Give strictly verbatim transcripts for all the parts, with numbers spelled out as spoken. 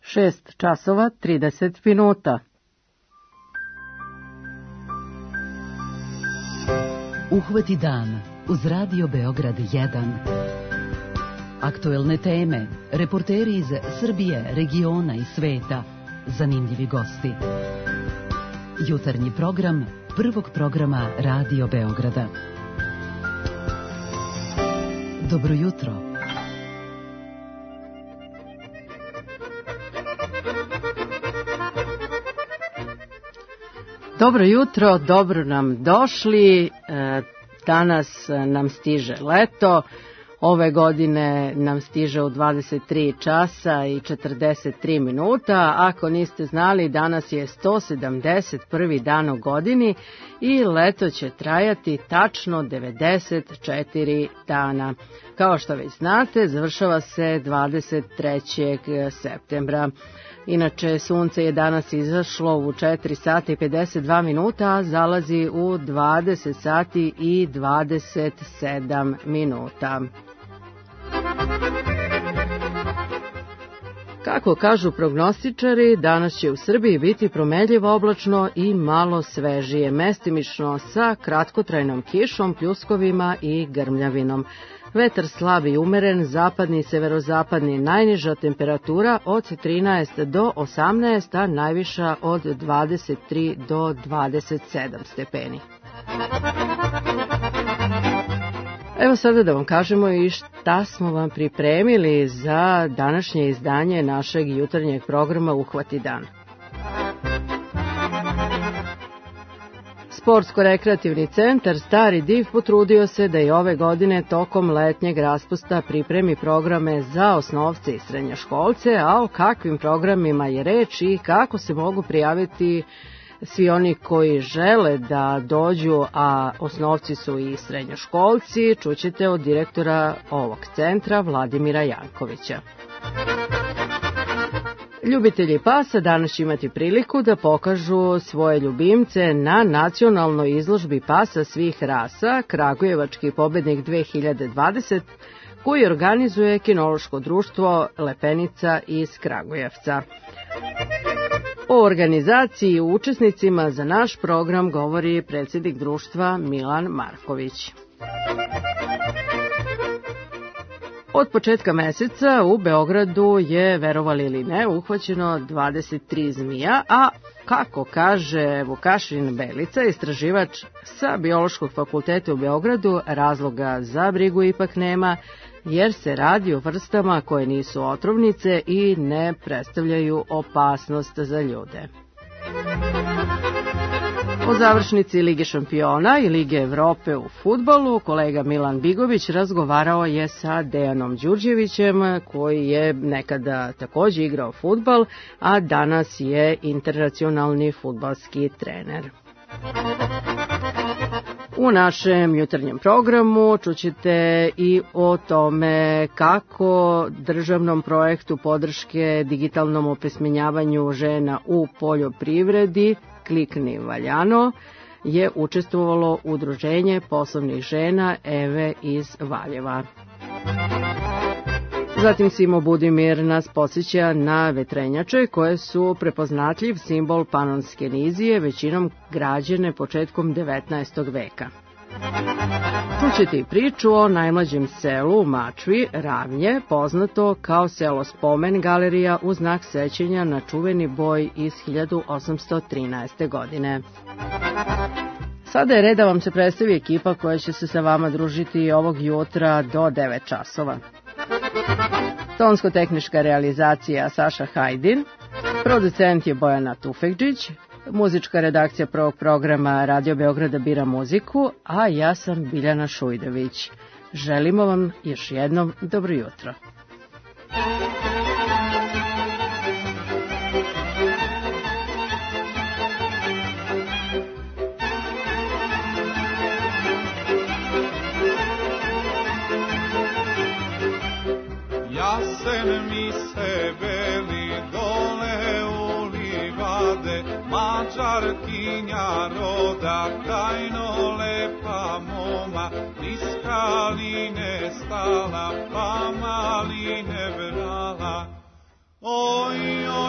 šest časova trideset minuta. Uhvati dan uz Radio Beograd jedan. Aktuelne teme, reporteri iz Srbije, regiona i sveta, zanimljivi gosti. Jutarnji program prvog programa Radio Beograda. Dobro jutro. Dobro jutro, dobro nam došli. Danas nam stiže leto. Ove godine nam stiže u dvadeset tri časa i četrdeset tri minuta. Ako niste znali, danas je sto sedamdeset prvi dan u godini i leto će trajati tačno devedeset četiri dana. Kao što već znate, završava se dvadeset trećeg septembra. Inače, sunce je danas izašlo u četiri sata i pedeset dva minuta, a zalazi u dvadeset sati i dvadeset sedam minuta. Kako kažu prognostičari, danas će u Srbiji biti promenljivo oblačno i malo svežije, mestimično sa kratkotrajnom kišom, pljuskovima i grmljavinom. Vetar slab i umeren, zapadni i severozapadni, najniža temperatura od trinaest do osamnaest, a najviša od dvadeset tri do dvadeset sedam stepeni. Evo sada da vam kažemo i šta smo vam pripremili za današnje izdanje našeg jutarnjeg programa Uhvati dan. Sportsko-rekreativni centar Stari Div potrudio se da i ove godine tokom letnjeg raspusta pripremi programe za osnovce i srednjoškolce, a o kakvim programima je reč i kako se mogu prijaviti svi oni koji žele da dođu, a osnovci su i srednjoškolci, čućete od direktora ovog centra Vladimira Jankovića. Ljubitelji pasa danas će imati priliku da pokažu svoje ljubimce na nacionalnoj izložbi pasa svih rasa, Kragujevački pobednik dve hiljade dvadeset, koji organizuje kinološko društvo Lepenica iz Kragujevca. O organizaciji i učesnicima za naš program govori predsjednik društva Milan Marković. Od početka meseca u Beogradu je, verovali ili ne, uhvaćeno dvadeset tri zmija, a kako kaže Vukašin Belica, istraživač sa Biološkog fakulteta u Beogradu, razloga za brigu ipak nema, jer se radi o vrstama koje nisu otrovnice i ne predstavljaju opasnost za ljude. O završnici Lige šampiona i Lige Evrope u fudbalu kolega Milan Bigović razgovarao je sa Dejanom Đurđevićem, koji je nekada također igrao fudbal, a danas je internacionalni fudbalski trener. U našem jutarnjem programu čućete i o tome kako državnom projektu podrške digitalnom opismenjavanju žena u poljoprivredi Klikni valjano je učestvovalo udruženje poslovnih žena Eve iz Valjeva. Zatim Simo Budimir nas podsjeća na vetrenjače koje su prepoznatljiv simbol panonske nizije, većinom građene početkom devetnaestog veka. Čućete i priču o najmlađem selu u Mačvi, Ravnje, poznato kao selo Spomen galerija u znak sećanja na čuveni boj iz hiljadu osamsto trinaeste. godine. Sada je red da vam se predstavi ekipa koja će se sa vama družiti ovog jutra do devet časova. Tonsko-tehnička realizacija Saša Hajdin, producent je Bojana Tufekđić, muzička redakcija prvog programa Radio Beograda bira muziku, a ja sam Biljana Šujdović. Želimo vam još jednom dobro jutro. Jasen mi se veli dole u livade, Mađarkinja roda, tajno lepa moma, niz kaline stala, pa maline brala. Oj, oj,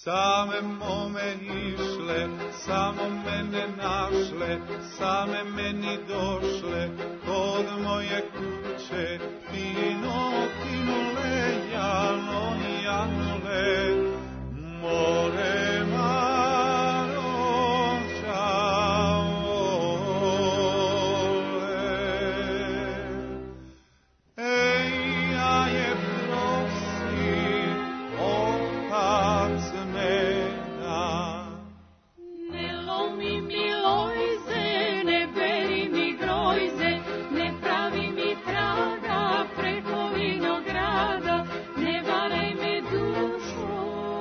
Same mome išle, samo mene našle, same meni došle, kod moje kuće, tino, tinule, jano, janule, more maro, čaole. Ej, ja je prosi, otac ne da. Ne lomi mi lojze, ne beri mi grojze, ne pravi mi traga preko vinograda, ne varaj me dušo.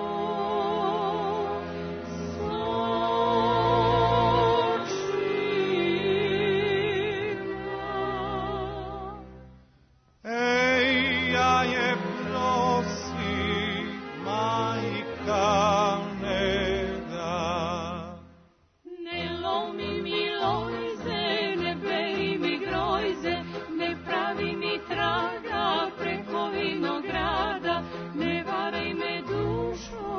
Ej, ja je prosi, majka ne da. Ne lomi mi lojze, ne beri mi grojze, ne pravi mi traga preko vinograda, ne varaj me dušo.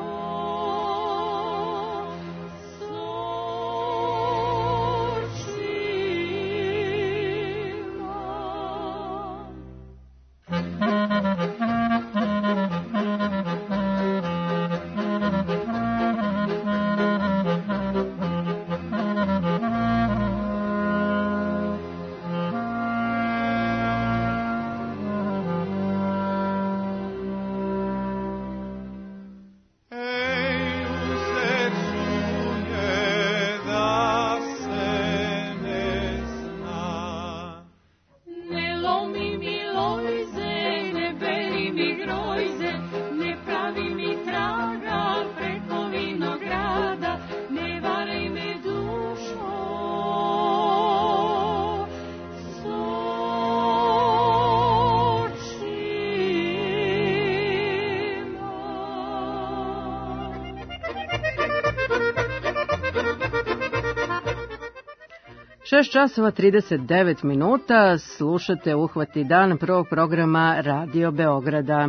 Ej, uzet čuje da se ne zna. Ne lomi mi lojze, ne beri mi grojze, ne pravi mi traga preko vinograda, ne varaj me dušo. šest časova trideset devet minuta, slušate Uhvati dan prvog programa Radio Beograda.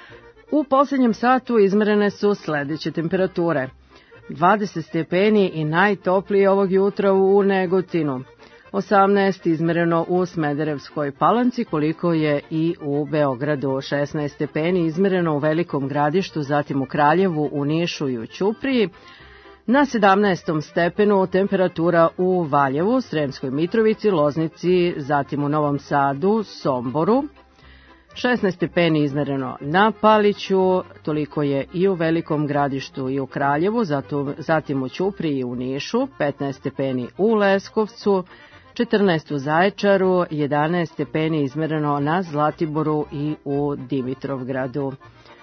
U posljednjem satu izmerene su sledeće temperature. dvadeset stepeni i najtoplije ovog jutra u Negotinu. osamnaest izmereno u Smederevskoj Palanci, koliko je i u Beogradu. šesnaest stepeni izmereno u Velikom Gradištu, zatim u Kraljevu, u Nišu i u Ćupriji. Na sedamnaestom stepenu temperatura u Valjevu, Sremskoj Mitrovici, Loznici, zatim u Novom Sadu, Somboru. šesnaest stepeni izmereno na Paliću, toliko je i u Velikom Gradištu i u Kraljevu, zatim u Ćupriji i u Nišu. petnaest stepeni u Leskovcu, četrnaest u Zaječaru, jedanaest stepeni izmereno na Zlatiboru i u Dimitrovgradu.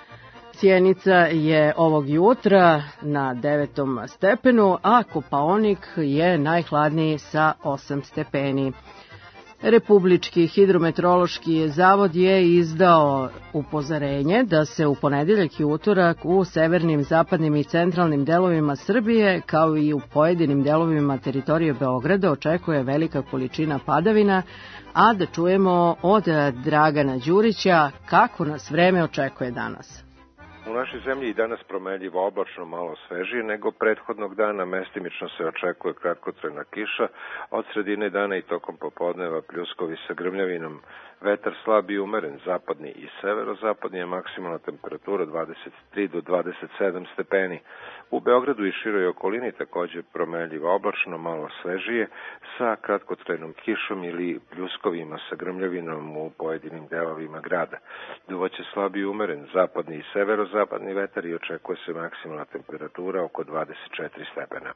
Sjenica je ovog jutra na devetom stepenu, a Kopaonik je najhladniji sa osam stepeni. Republički hidrometeorološki zavod je izdao upozorenje da se u ponedeljak i utorak u severnim, zapadnim i centralnim delovima Srbije, kao i u pojedinim delovima teritorije Beograda, očekuje velika količina padavina, a da čujemo od Dragana Đurića kako nas vreme očekuje danas. U našoj zemlji i danas promenljivo, oblačno, malo svežije nego prethodnog dana. Mestimično se očekuje kratkotrajna kiša, od sredine dana i tokom popodneva pljuskovi sa grmljavinom. Vetar slab i umeren, zapadni i severozapadni, je maksimalna temperatura dvadeset tri do dvadeset sedam stepeni. U Beogradu i široj okolini takođe promenljivo, oblačno, malo svežije, sa kratkotrajnom kišom ili pljuskovima sa grmljavinom u pojedinim delovima grada. Duvaće slab i umeren, zapadni i severozapadni vetar i očekuje se maksimalna temperatura oko dvadeset četiri stepena.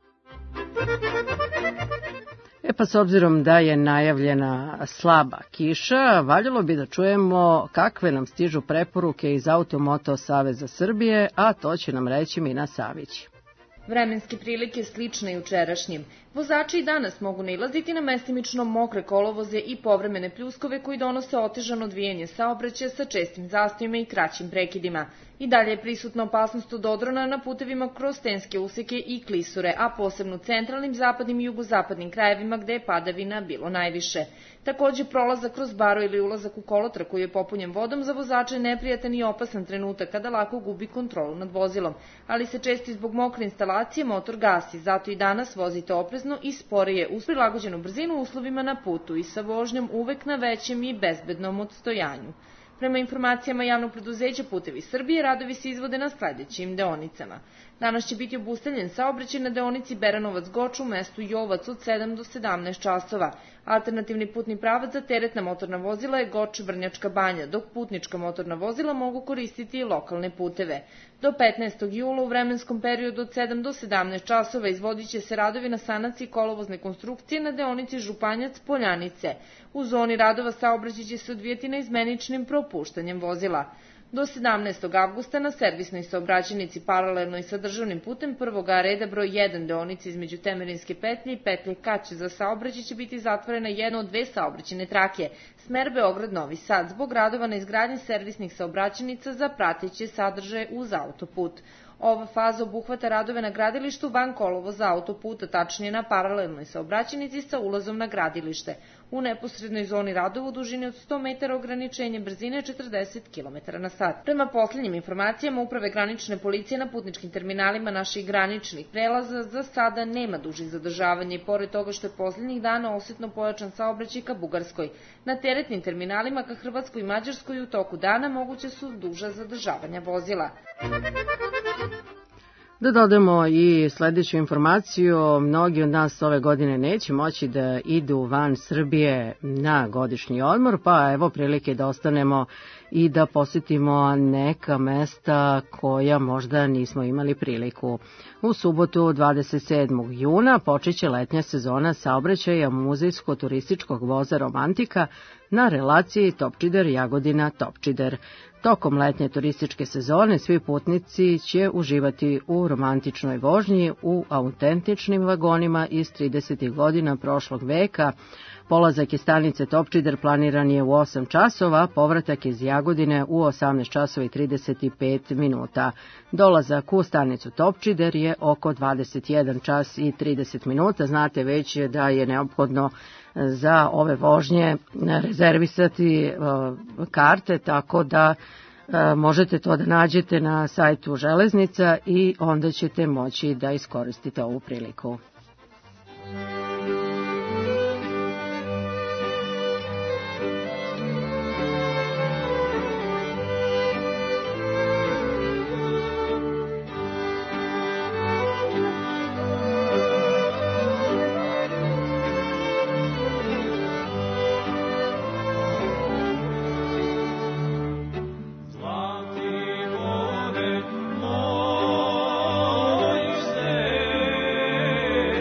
E pa s obzirom da je najavljena slaba kiša, valjalo bi da čujemo kakve nam stižu preporuke iz Automoto Saveza Srbije, a to će nam reći Mina Savić. Vremenske prilike slične jučerašnjim. Vozači i danas mogu nailaziti na mestimično mokre kolovoze i povremene pljuskove koji donose otežano odvijanje saobraćaja sa čestim zastojima i kraćim prekidima. I dalje je prisutna opasnost od odrona na putevima kroz stenske useke i klisure, a posebno u centralnim, zapadnim i jugozapadnim krajevima gde je padavina bilo najviše. Takođe, prolazak kroz baro ili ulazak u kolotrak koji je popunjen vodom za vozača je neprijatan i opasan trenutak kada lako gubi kontrolu nad vozilom, ali se često zbog mokre instalacije motor gasi, zato i danas vozite oprezno i sporije uz prilagođenu brzinu uslovima na putu i sa vožnjom uvek na većem i bezbednom odstojanju. Prema informacijama javnog preduzeća Putevi Srbije, radovi se izvode na sledećim deonicama. Danas će biti obustavljen saobraćaj na deonici Beranovac-Goč u mestu Jovac od sedam do sedamnaest časova. Alternativni putni pravac za teretna motorna vozila je Goč-Vrnjačka Banja, dok putnička motorna vozila mogu koristiti i lokalne puteve. Do petnaestog jula u vremenskom periodu od sedam do sedamnaest časova izvodit će se radovi na sanaciji kolovozne konstrukcije na deonici Županjac-Poljanice. U zoni radova saobraćaj će se odvijeti na izmeničnim propuštanjem vozila. Do sedamnaestog avgusta na servisnoj saobraćajnici paralelno i sa državnim putem prvog A reda broj jedan deonici između Temerinske petlje i petlje Kać za saobraćaj će biti zatvorena jedna od dve saobraćajne trake, smer Beograd-Novi Sad, zbog radova na izgradnji servisnih saobraćajnica za prateće sadržaje uz autoput. Ova faza obuhvata radove na gradilištu van kolovoza autoputa, tačnije na paralelnoj saobraćajnici sa ulazom na gradilište. U neposrednoj zoni radova u dužini od sto metara ograničenje brzine četrdeset kilometara na sat. Prema poslednjim informacijama Uprave granične policije na putničkim terminalima naših graničnih prelaza za sada nema dužih zadržavanja i pored toga što je poslednjih dana osetno pojačan saobraćaj ka Bugarskoj. Na teretnim terminalima ka Hrvatskoj i Mađarskoj u toku dana moguće su duža zadržavanja vozila. Da dodamo i sledeću informaciju, mnogi od nas ove godine neće moći da idu van Srbije na godišnji odmor, pa evo prilike da ostanemo i da posetimo neka mesta koja možda nismo imali priliku. U subotu dvadeset sedmog juna počeće letnja sezona saobraćaja muzejsko-turističkog voza Romantika na relaciji Topčider-Jagodina-Topčider. Tokom letnje turističke sezone svi putnici će uživati u romantičnoj vožnji u autentičnim vagonima iz tridesetih godina prošlog veka. Polazak iz stanice Topčider planiran je u osam časova, povratak iz Jagodine u osamnaest časova i trideset pet minuta. Dolazak u stanicu Topčider je oko dvadeset jedan čas i trideset minuta. Znate već da je neophodno za ove vožnje rezervisati karte, tako da možete to da nađete na sajtu železnica i onda ćete moći da iskoristite ovu priliku. Moj se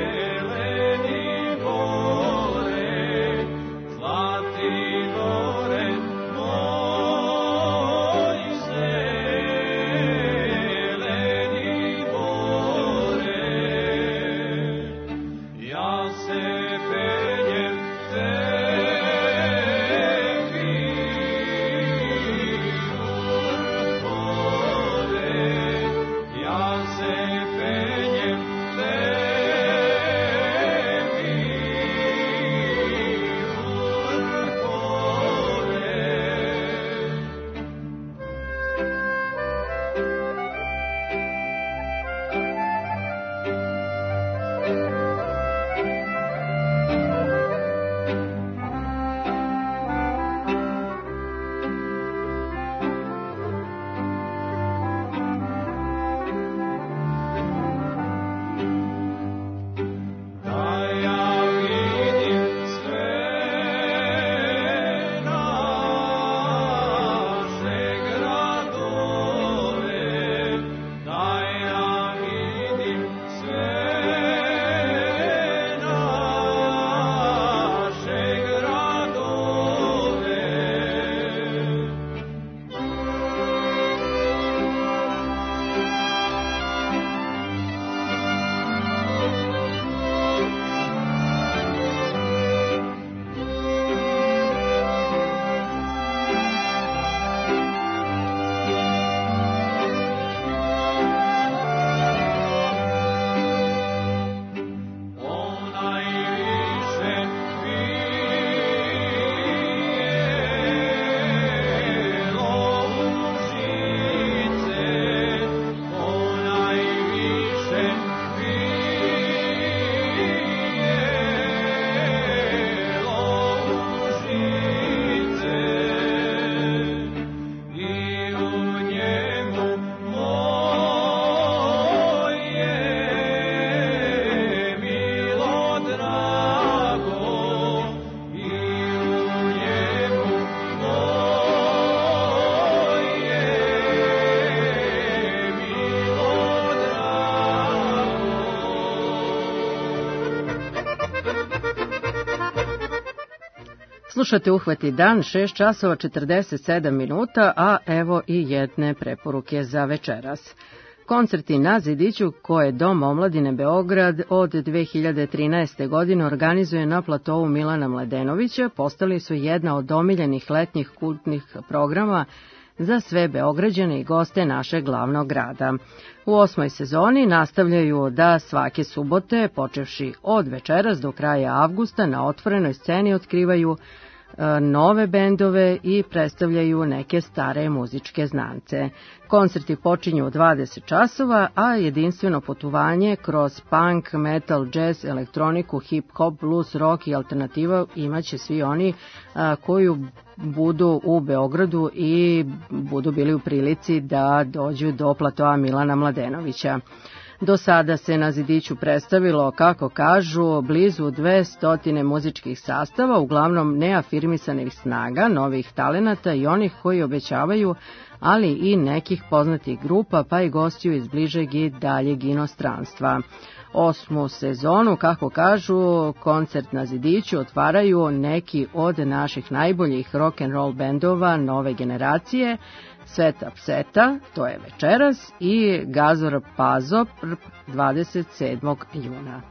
Slušate Uhvati dan, šest časova četrdeset sedam minuta, a evo i jedne preporuke za večeras. Koncerti na Zidiću koje Dom omladine Beograd od dve hiljade trinaeste. godine organizuje na platovu Milana Mladenovića postali su jedna od omiljenih letnjih kultnih programa za sve Beograđane i goste našeg glavnog grada. U osmoj sezoni nastavljaju da svake subote, počevši od večeras do kraja avgusta, na otvorenoj sceni otkrivaju nove bendove i predstavljaju neke stare muzičke znance. Koncerti počinju u dvadeset časova, a jedinstveno putovanje kroz punk, metal, jazz, elektroniku, hip-hop, blues, rock i alternativa imaće svi oni a, koji budu u Beogradu i budu bili u prilici da dođu do platoa Milana Mladenovića. Do sada se na Zidiću predstavilo, kako kažu, blizu dvesta muzičkih sastava, uglavnom neafirmisanih snaga, novih talenata i onih koji obećavaju, ali i nekih poznatih grupa, pa i gostiju iz bližeg i daljeg inostranstva. Osmu sezonu, kako kažu, koncert na Zidiću otvaraju neki od naših najboljih rock'n'roll bendova nove generacije, Sveta Pseta, to je večeras, i Gazor Pazo dvadeset sedmog juna.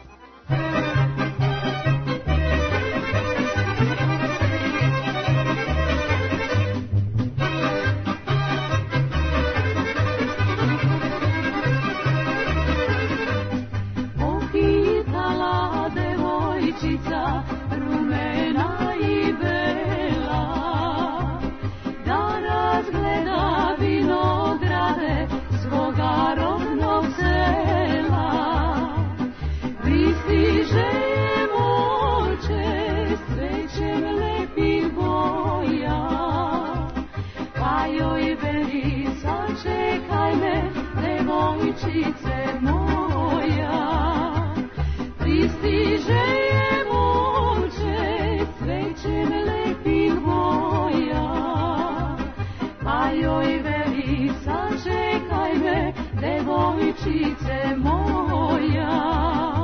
Pohitala devojčica rumena i bela, da razgleda vinograde svoga rodnog sela. Pristiže je moće s cvećem lepih boja, pa joj veli sačekaj me, devojčice moja. Pristiže je moće s cvećem lepih boja, pa joj veli sačekaj me, devojčice moja.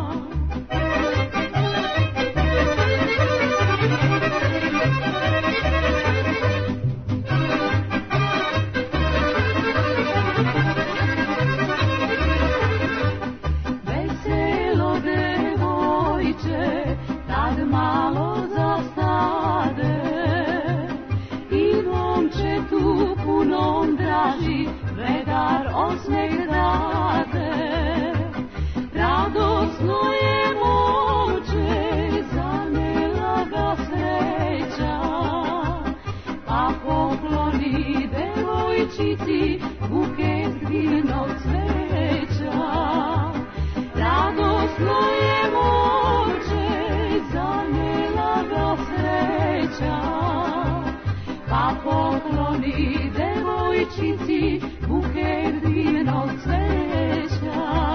Veselo devojče tad malo zastade i momče tu punom draži vedar osmeh dade. Radosno je moće, zanela ga sreća, pa pokloni devojčici buket divnog cveća. Radosno je moće, zanela ga sreća, pa pokloni devojčici buket divnog cveća.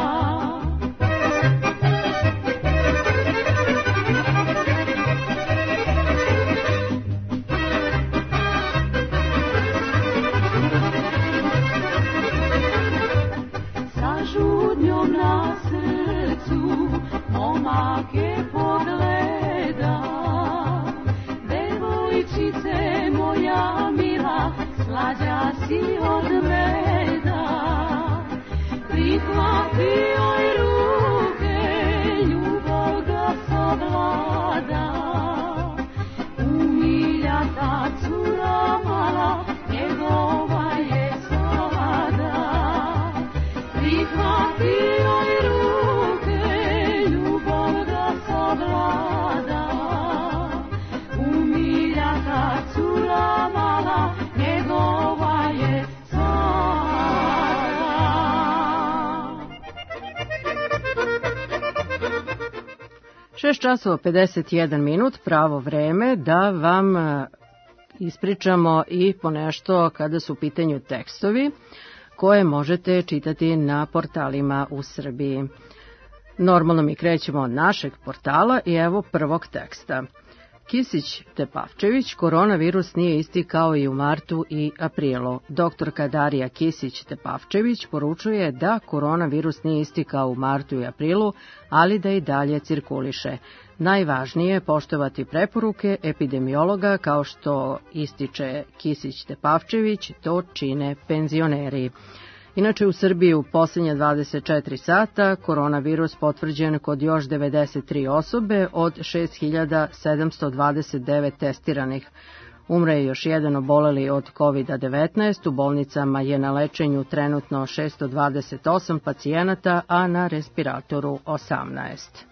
Sa žudnjom na srcu momak je pogleda, devojčice moja mila, slađa si od meda. Prihvati joj ruke, ljubav ga savlada, umiljata cura mala, njegova je sada. Prihvati joj ruke, ljubav ga savlada, umiljata cura mala, njegova je sada. šest časova pedeset jedan minut, pravo vreme da vam e, ispričamo i ponešto kada su u pitanju tekstovi koje možete čitati na portalima u Srbiji. Normalno mi krećemo od našeg portala i evo prvog teksta. Kisić-Tepavčević, koronavirus nije isti kao i u martu i aprilu. Doktorka Darija Kisić-Tepavčević poručuje da koronavirus nije isti kao u martu i aprilu, ali da i dalje cirkuliše. Najvažnije je poštovati preporuke epidemiologa, kao što ističe Kisić-Tepavčević, to čine penzioneri. Inače, u Srbiji u posljednje dvadeset četiri sata koronavirus potvrđen kod još devedeset tri osobe od šest hiljada sedamsto dvadeset devet testiranih. Umre je još jedan oboleli od kovid devetnaest, u bolnicama je na lečenju trenutno šesto dvadeset osam pacijenata, a na respiratoru osamnaest.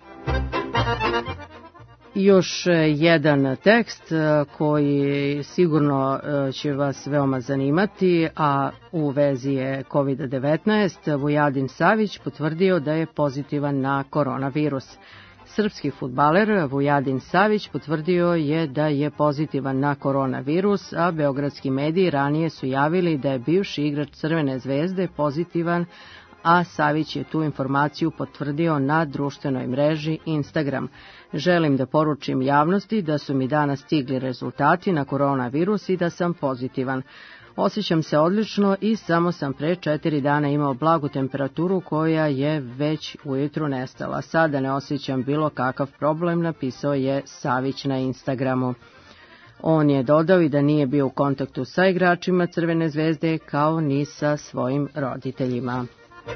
Još jedan tekst koji sigurno će vas veoma zanimati, a u vezi je kovid devetnaest. Vujadin Savić potvrdio da je pozitivan na koronavirus. Srpski fudbaler Vujadin Savić potvrdio je da je pozitivan na koronavirus, a beogradski mediji ranije su javili da je bivši igrač Crvene zvezde pozitivan, a Savić je tu informaciju potvrdio na društvenoj mreži Instagram. Želim da poručim javnosti da su mi danas stigli rezultati na koronavirus i da sam pozitivan. Osjećam se odlično i samo sam pre četiri dana imao blagu temperaturu koja je već ujutru nestala. Sada ne osjećam bilo kakav problem, napisao je Savić na Instagramu. On je dodao i da nije bio u kontaktu sa igračima Crvene zvezde kao ni sa svojim roditeljima.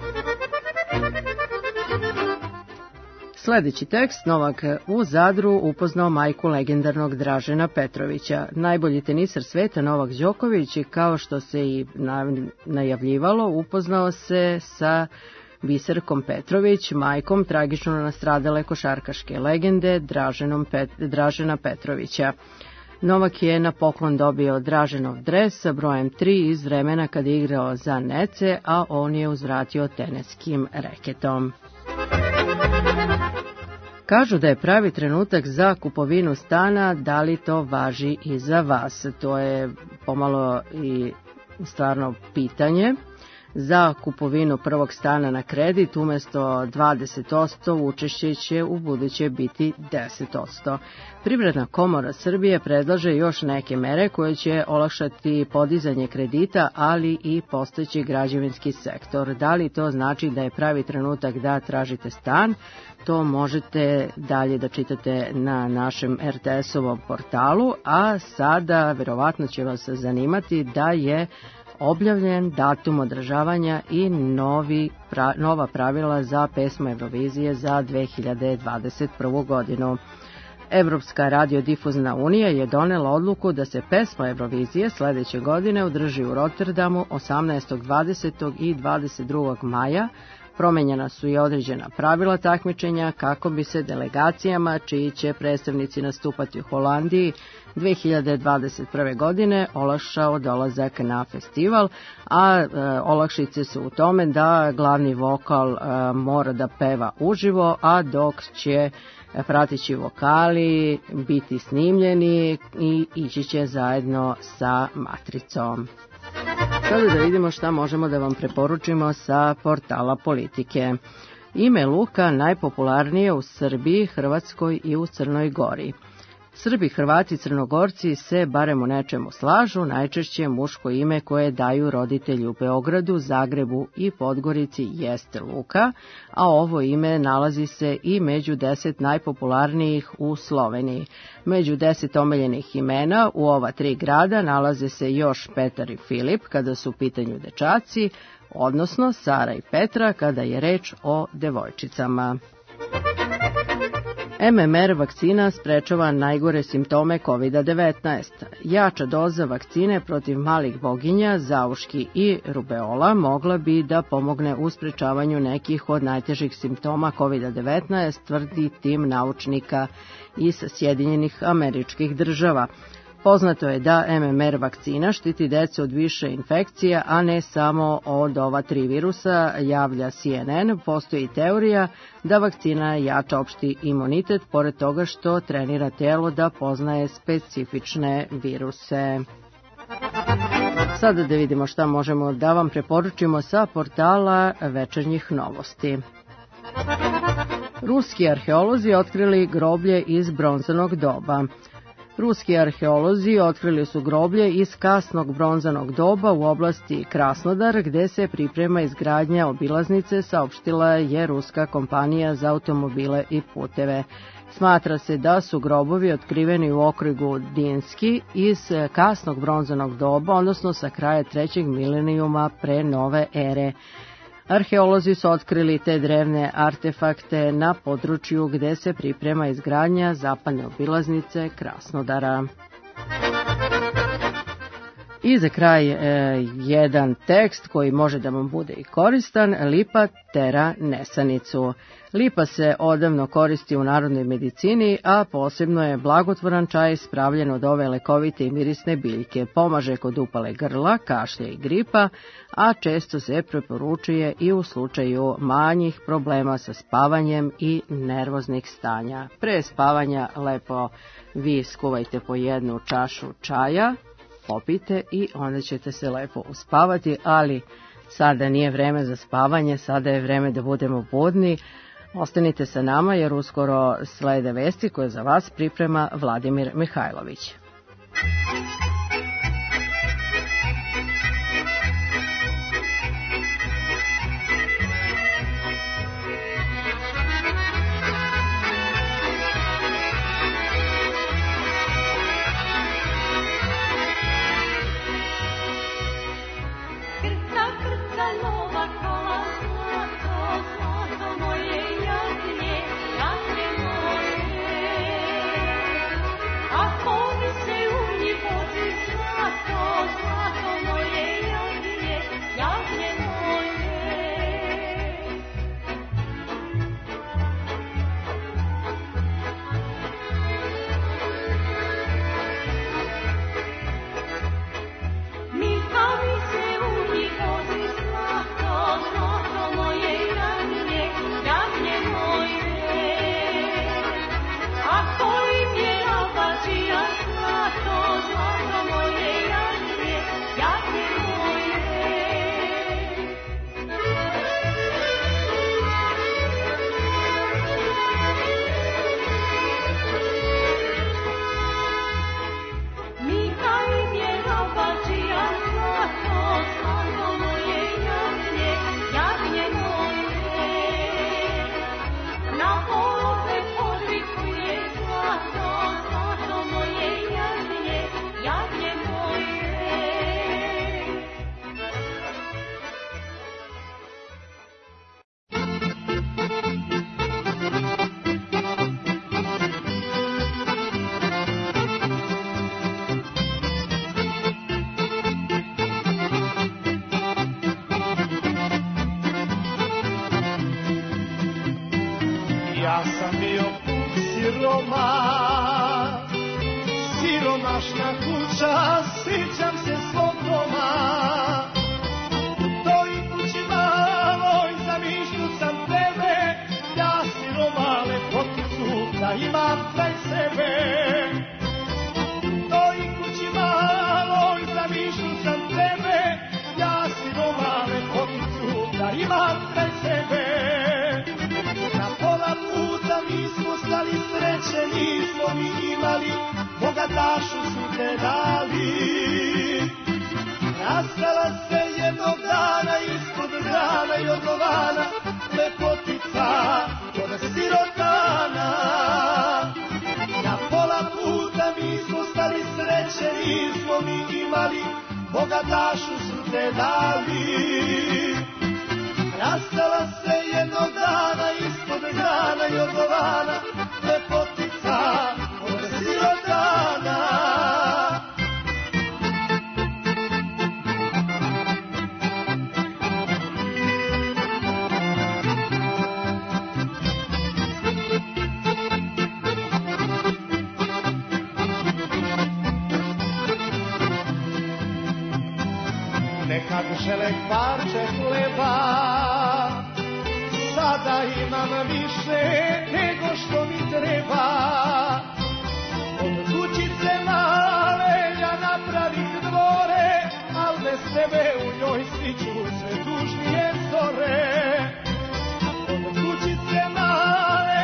Sljedeći tekst. Novak u Zadru upoznao majku legendarnog Dražena Petrovića. Najbolji tenisar sveta Novak Đoković, kao što se i najavljivalo, upoznao se sa Biserkom Petrović, majkom tragično nastradale košarkaške legende Draženom Pet, Dražena Petrovića. Novak je na poklon dobio Draženov dres sa brojem tri iz vremena kad je igrao za Nece, a on je uzvratio teniskim reketom. Kažu da je pravi trenutak za kupovinu stana, da li to važi i za vas? To je pomalo i stvarno pitanje. Za kupovinu prvog stana na kredit umjesto dvadeset posto učešće će u buduće biti deset posto. Privredna komora Srbije predlaže još neke mere koje će olakšati podizanje kredita, ali i postojeći građevinski sektor. Da li to znači da je pravi trenutak da tražite stan? To možete dalje da čitate na našem er te esovom portalu, a sada verovatno će vas zanimati da je objavljen datum održavanja i novi, pra, nova pravila za pesmu Eurovizije za dve hiljade dvadeset prvu. godinu. Evropska radiodifuzna unija je donela odluku da se pesma Eurovizije sledeće godine održi u Rotterdamu osamnaestog, dvadesetog i dvadeset drugog maja. Promenjena su i određena pravila takmičenja kako bi se delegacijama čiji će predstavnici nastupati u Holandiji dve hiljade dvadeset prve. godine olakšao dolazak na festival, a e, olakšice su u tome da glavni vokal e, mora da peva uživo, a dok će prateći vokali biti snimljeni i ići će zajedno sa matricom. Sada da vidimo šta možemo da vam preporučimo sa portala Politike. Ime Luka najpopularnije u Srbiji, Hrvatskoj i u Crnoj Gori. Srbi, Hrvati i Crnogorci se barem u nečemu slažu, najčešće muško ime koje daju roditelji u Beogradu, Zagrebu i Podgorici jeste Luka, a ovo ime nalazi se i među deset najpopularnijih u Sloveniji. Među deset omiljenih imena u ova tri grada nalaze se još Petar i Filip kada su u pitanju dečaci, odnosno Sara i Petra kada je reč o devojčicama. em em er vakcina sprečava najgore simptome kovid devetnaest. Jača doza vakcine protiv malih boginja, zauški i rubeola mogla bi da pomogne u sprečavanju nekih od najtežih simptoma kovid devetnaest, tvrdi tim naučnika iz Sjedinjenih Američkih Država. Poznato je da em em er vakcina štiti decu od više infekcija, a ne samo od ova tri virusa, javlja C N N. Postoji teorija da vakcina jača opšti imunitet, pored toga što trenira telo da poznaje specifične viruse. Sada da vidimo šta možemo da vam preporučimo sa portala Večernjih novosti. Ruski arheolozi otkrili groblje iz bronzanog doba. Ruski arheolozi otkrili su groblje iz kasnog bronzanog doba u oblasti Krasnodar, gde se priprema izgradnja obilaznice, saopštila je ruska kompanija za automobile i puteve. Smatra se da su grobovi otkriveni u okrugu Dinski iz kasnog bronzanog doba, odnosno sa kraja trećeg milenijuma pre nove ere. Arheolozi su otkrili te drevne artefakte na području gde se priprema izgradnja zapadne obilaznice Krasnodara. I za kraj e, jedan tekst koji može da vam bude i koristan. Lipa tera nesanicu. Lipa se odavno koristi u narodnoj medicini, a posebno je blagotvoran čaj spravljen od ove lekovite i mirisne biljke. Pomaže kod upale grla, kašlja i gripa, a često se preporučuje i u slučaju manjih problema sa spavanjem i nervoznih stanja. Pre spavanja lepo vi skuvajte po jednu čašu čaja, popite i onda ćete se lepo uspavati, ali sada nije vreme za spavanje, sada je vreme da budemo budni. Ostanite sa nama jer uskoro slede vesti koje za vas priprema Vladimir Mihajlović. Ja sam bio siroma, siromašna kuća, sjećam se svog doma. U toj kući maloj zamišljao sam tebe, ja siroma lepoticu da imam kraj sebe. U toj kući maloj zamišljao sam tebe, ja siroma lepoticu da imam kraj sebe. Nismo stali sreće, nismo ni imali, bogatašu su te dali. Nastala se jednog dana ispod grana i odlovana, lepotica kod sirotana. Na pola puta nismo stali sreće, nismo ni imali, bogatašu su te dali. Nastala se jednog dana ispod grana i odlovana, lepotica od sirotana. Nekad želek parče hleba, sada imam više nego što mi treba. Od kućice male ja napravih dvore, al bez tebe u njoj stiću sve tužnije zore. Od kućice male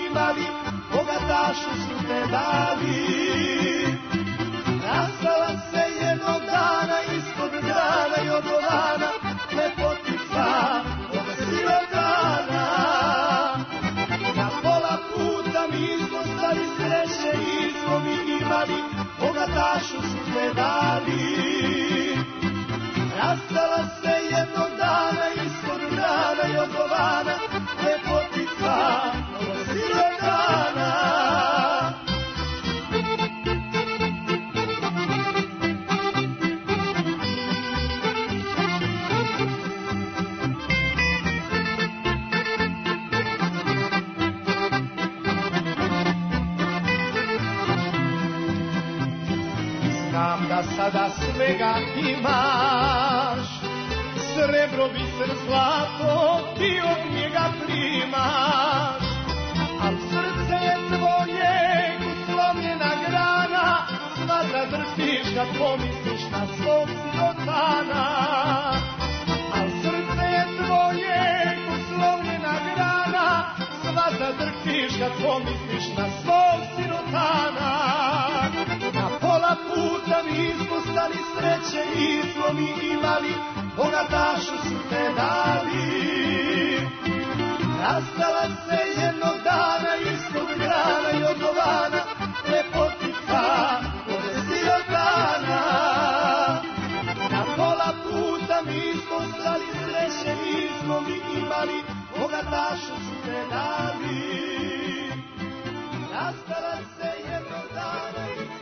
imali, bogatašu su te dali. Nastala se jednog dana ispod grana i od volana, lepotica od sirotana. Na pola puta mi smo stali sreće i smo mi imali, bogatašu su te dali. Nastala se jednog dana ispod grana i od volana, lepotica od sirotana. Znam da sada svega imaš, srebro, biser, zlato, ti od njega primaš. Al srce je tvoje uslomljena grana, sva zadrhtiš kad pomisliš na svog sirotana. Al srce je tvoje uslomljena grana, sva zadrhtiš kad pomisliš na svog sirotana. Na pola puta mi smo stali sreće i smo mi imali, bogatašu su te dali. Nastala se jednog dana ispod grana i od volana, lepotica od sirotana. Na pola puta mi smo stali sreće i smo mi imali, bogatašu su te dali. Nastala se jednog dana ispod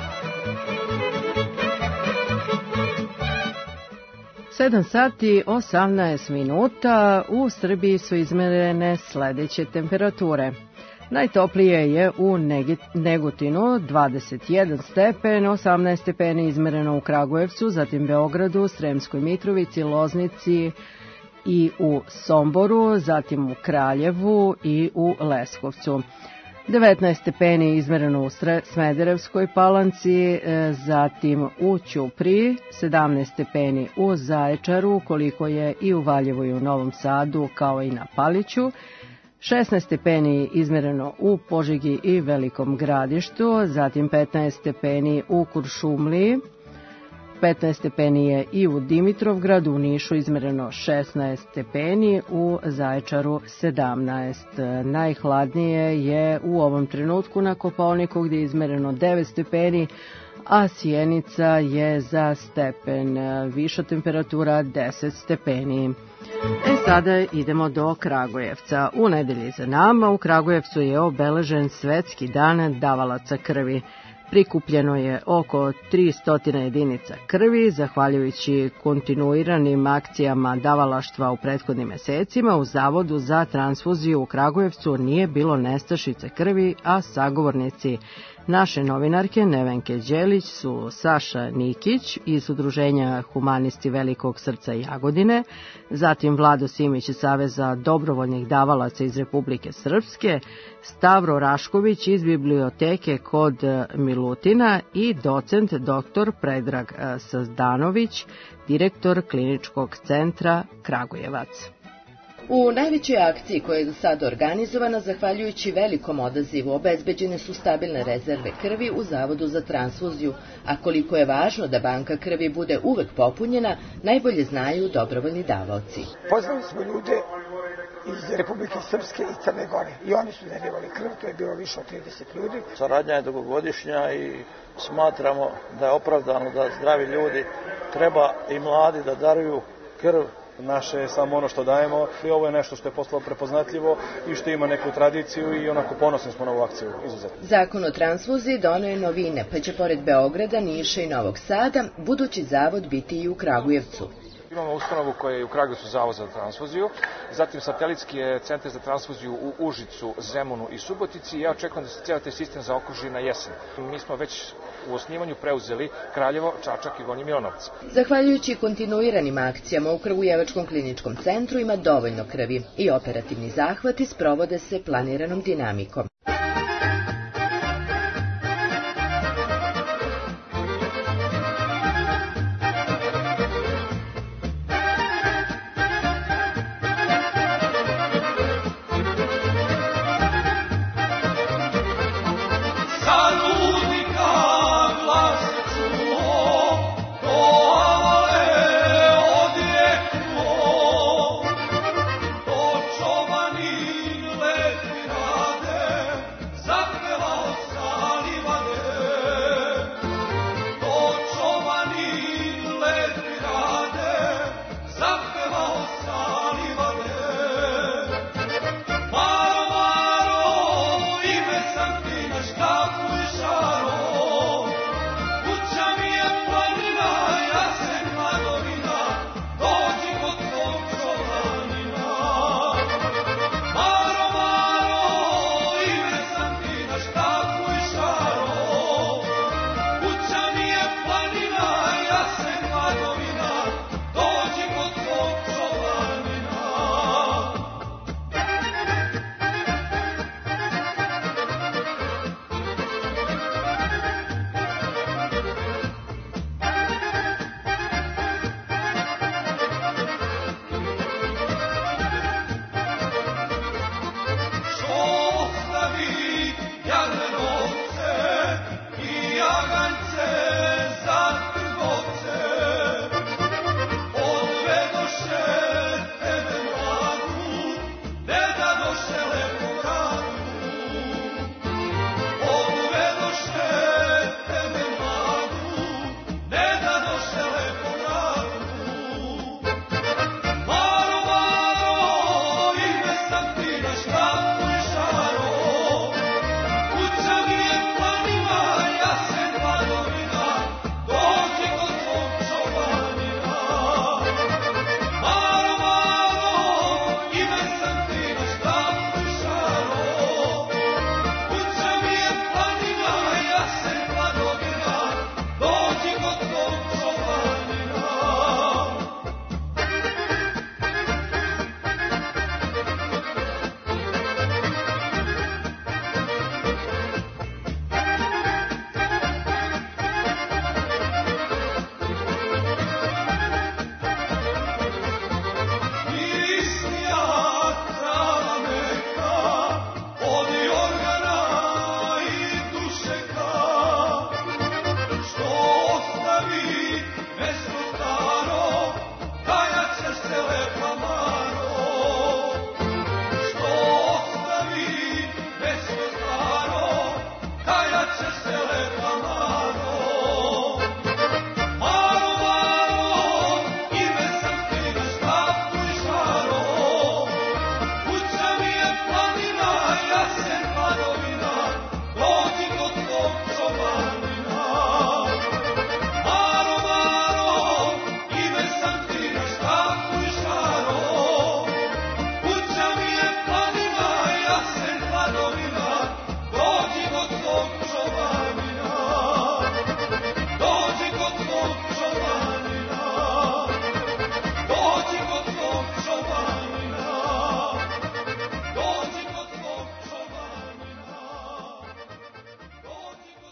sedam sati osamnaest minuta, u Srbiji su izmerene sledeće temperature. Najtoplije je u Negotinu dvadeset jedan stepen, osamnaest stepeni izmereno u Kragujevcu, zatim Beogradu, Sremskoj Mitrovici, Loznici i u Somboru, zatim u Kraljevu i u Leskovcu. devetnaest stepeni izmereno u Smederevskoj Palanci, zatim u Ćupriji, sedamnaest stepeni u Zaječaru, koliko je i u Valjevu i u Novom Sadu, kao i na Paliću, šesnaest stepeni izmereno u Požegi i Velikom Gradištu, zatim petnaest stepeni u Kuršumliji, petnaest stepeni je i u Dimitrovgradu, u Nišu izmereno šesnaest stepeni, u Zaječaru sedamnaest. Najhladnije je u ovom trenutku na Kopaoniku gdje je izmereno devet stepeni, a Sjenica je za stepen viša temperatura deset stepeni. E sada idemo do Kragujevca. U nedelji za nama u Kragujevcu je obeležen Svetski dan davalaca krvi. Prikupljeno je oko tristo jedinica krvi, zahvaljujući kontinuiranim akcijama davalaštva u prethodnim mesecima. U Zavodu za transfuziju u Kragujevcu nije bilo nestašice krvi, a sagovornici naše novinarke Nevenke Đelić su Saša Nikić iz Udruženja Humanisti Velikog srca Jagodine, zatim Vlado Simić iz Saveza dobrovoljnih davalaca iz Republike Srpske, Stavro Rašković iz biblioteke kod Milutina i docent doktor Predrag Sazdanović, direktor Kliničkog centra Kragujevac. U najvećoj akciji koja je do sada organizovana, zahvaljujući velikom odazivu, obezbeđene su stabilne rezerve krvi u Zavodu za transfuziju, a koliko je važno da banka krvi bude uvek popunjena, najbolje znaju dobrovoljni davaoci. Pozvali smo ljude iz Republike Srpske i Crne Gore i oni su darivali krv, to je bilo više od trideset ljudi. Saradnja je dugogodišnja i smatramo da je opravdano da zdravi ljudi, treba i mladi da daruju krv. Naše je samo ono što dajemo i ovo je nešto što je postalo prepoznatljivo i što ima neku tradiciju i onako ponosni smo na ovu akciju, izuzetno. Zakon o transfuziji doneo je novine, pa će pored Beograda, Niša i Novog Sada budući zavod biti i u Kragujevcu. Imamo ustanovu koja je u Kragujevcu Zavod za transfuziju, zatim satelitski je centar za transfuziju u Užicu, Zemunu i Subotici i ja očekujem da se cijel taj sistem zaokruži na jesen. Mi smo već u osnivanju preuzeli Kraljevo, Čačak i Gornji Milanovac. Zahvaljujući kontinuiranim akcijama u Kragujevačkom kliničkom centru ima dovoljno krvi i operativni zahvati sprovode se planiranom dinamikom.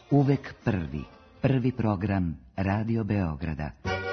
Uvek prvi. Prvi program Radio Beograda.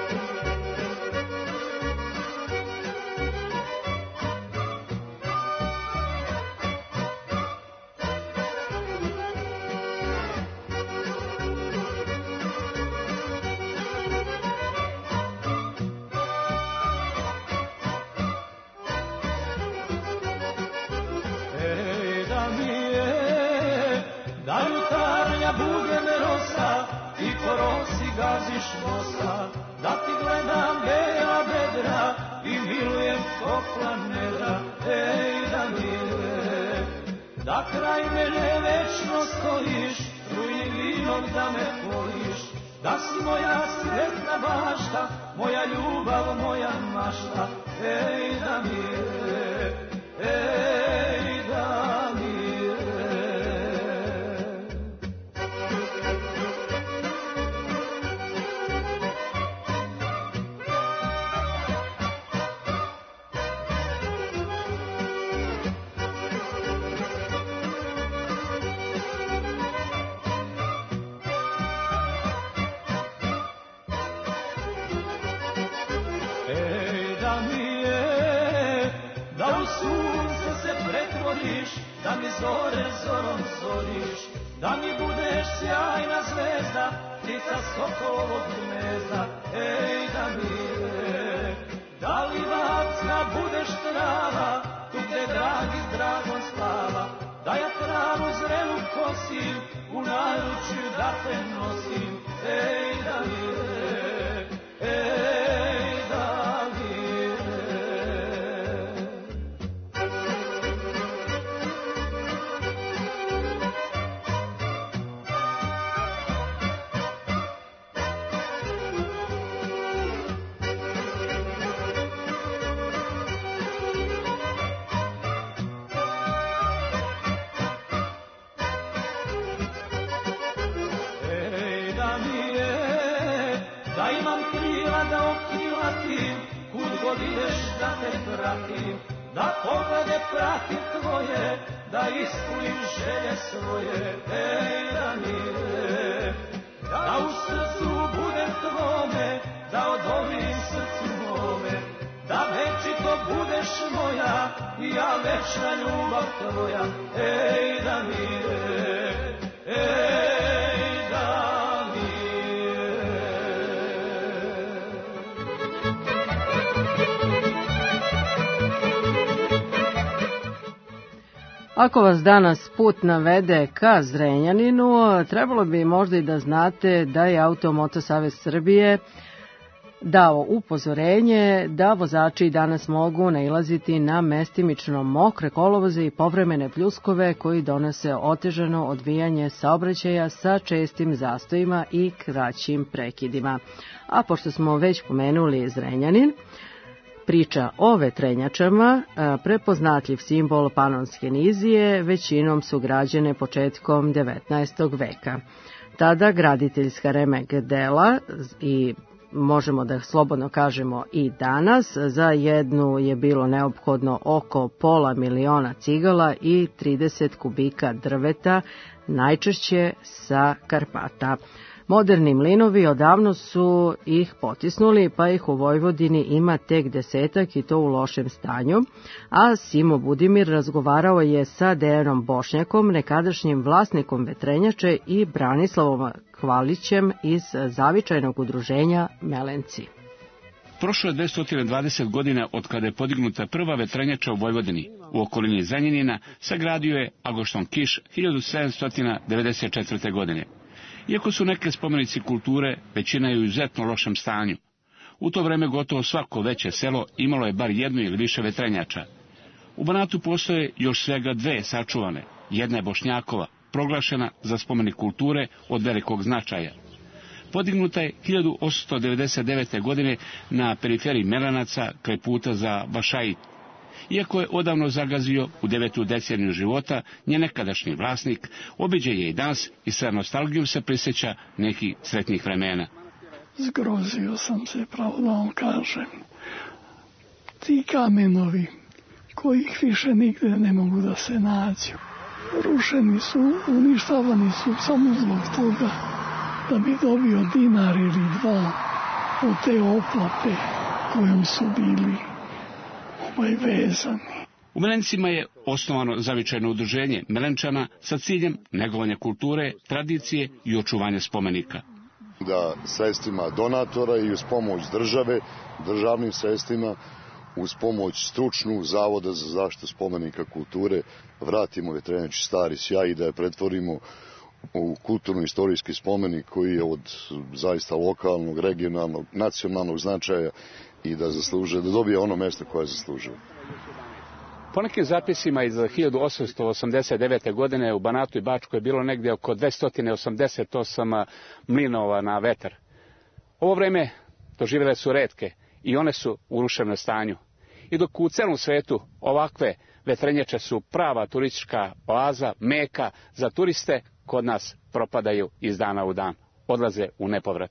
Ako vas danas put navede ka Zrenjaninu, trebalo bi možda i da znate da je Automoto Savez Srbije dao upozorenje da vozači danas mogu nailaziti na mestimično mokre kolovoze i povremene pljuskove koji donose otežano odvijanje saobraćaja sa čestim zastojima i kraćim prekidima. A pošto smo već pomenuli Zrenjanin, priča o vetrenjačama, prepoznatljiv simbol panonske nizije, većinom su građene početkom devetnaestog veka. Tada graditeljska remek dela i možemo da slobodno kažemo i danas, za jednu je bilo neophodno oko pola miliona cigala i trideset kubika drveta, najčešće sa Karpata. Moderni mlinovi odavno su ih potisnuli, pa ih u Vojvodini ima tek desetak i to u lošem stanju, a Simo Budimir razgovarao je sa Dejanom Bošnjakom, nekadašnjim vlasnikom vetrenjače, i Branislavom Hvalićem iz zavičajnog udruženja Melenci. Prošlo je dvesta dvadeset godina od kada je podignuta prva vetrenjača u Vojvodini. U okolini Zrenjanina sagradio je Agošton Kiš hiljadu sedamsto devedeset četvrte. godine. Iako su neke spomenici kulture, većina je u izuzetno lošem stanju. U to vreme gotovo svako veće selo imalo je bar jednu ili više vetrenjača. U Banatu postoje još svega dve sačuvane. Jedna je Bošnjakova, proglašena za spomenik kulture od velikog značaja. Podignuta je hiljadu osamsto devedeset devete. godine na periferiji Melenaca kraj puta za Bašait. Iako je odavno zagazio u devetu deceniju života, njen nekadašnji vlasnik obiđe je i danas i sa nostalgijom se prisjeća nekih sretnih vremena. Zgrozio sam se, pravo da vam kažem. Ti kamenovi, kojih više nigde ne mogu da se nađu. rušeni su, uništavani su samo zbog toga da bi dobio dinar ili dva od te oplate kojom su bili ovaj vezani. U Melencima je osnovano zavičajno udruženje Melenčana sa ciljem negovanja kulture, tradicije i očuvanja spomenika. Da sredstvima donatora i uz pomoć države, državnim sredstvima, uz pomoć stručnu Zavoda za zaštitu spomenika kulture, vratimo Vetrenjači stari sjaj i da je pretvorimo u kulturno-istorijski spomenik koji je od zaista lokalnog, regionalnog, nacionalnog značaja i da zaslužuje, da dobije ono mesto koje zaslužuje. Po nekim zapisima iz hiljadu osamsto osamdeset devete. godine u Banatu i Bačkoj je bilo negdje oko dvesta osamdeset osam mlinova na vetar. Ovo vreme doživjele su retke i one su u ruševnom stanju. I dok u celom svetu ovakve vetrenjače su prava turistička oaza, meka za turiste, kod nas propadaju iz dana u dan, odlaze u nepovrat.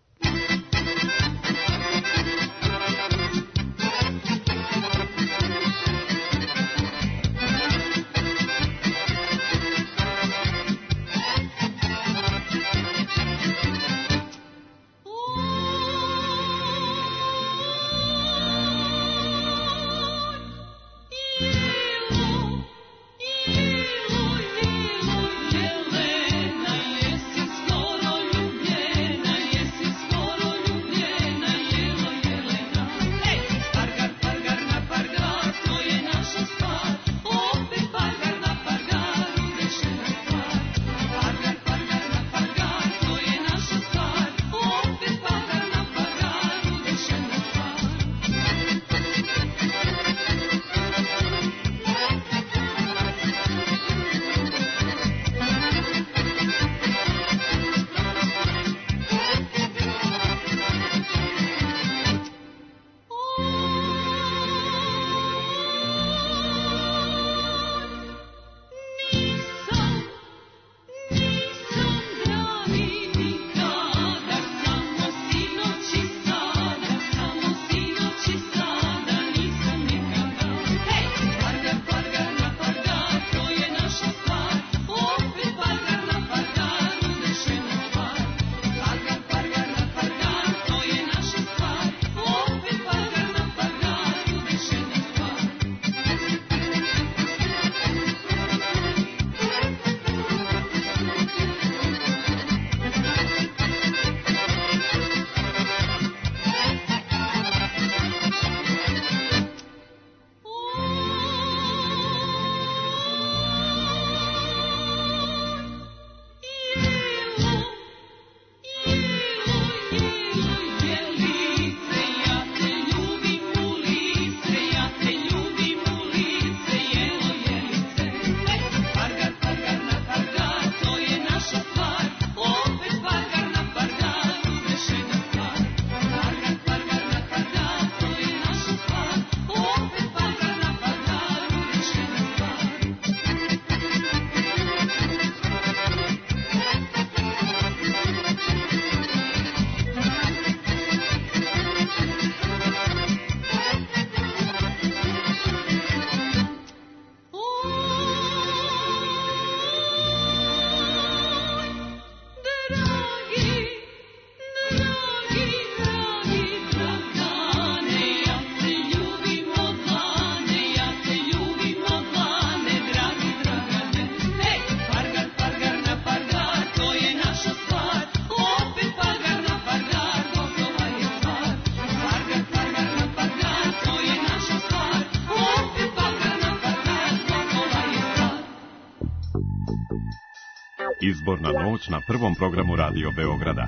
Izborna noć na prvom programu Radio Beograda.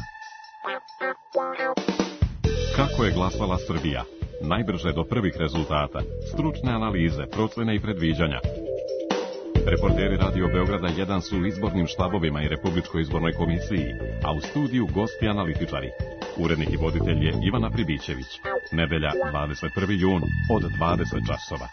Kako je glasala Srbija? Najbrže do prvih rezultata, stručne analize, procene i predviđanja. Reporteri Radio Beograda jedan su u izbornim štabovima i Republičkoj izbornoj komisiji, a u studiju gosti analitičari. Urednik i voditelj je Ivana Pribićević. Nedelja, dvadeset prvi jun, od dvadeset časova.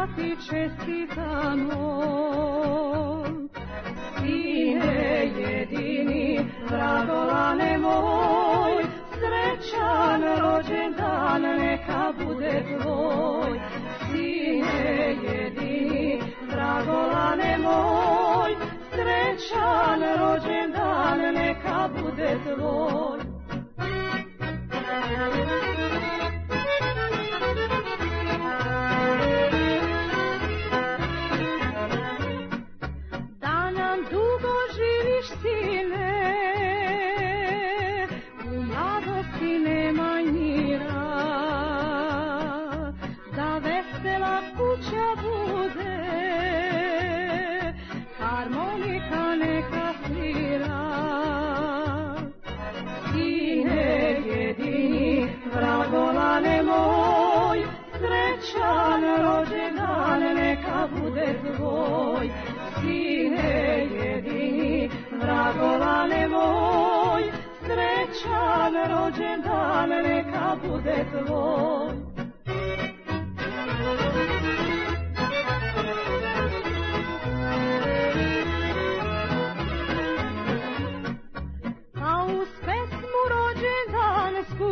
ti čestitamo. Sine jedini, Dragolane moj, srećan rođendan neka bude tvoj. Sine jedini, Dragolane moj, srećan rođendan neka bude tvoj. Da nam dugo živiš, sine, u mladosti nemaj mira, da vesela kuća bude, harmonika neka svira. Sine jedini, Dragolane moj, srećan rođendan neka bude tvoj. Sine jedini, Dragolane moj, srećan rođendan neka bude tvoj. A uz pesmu rođendansku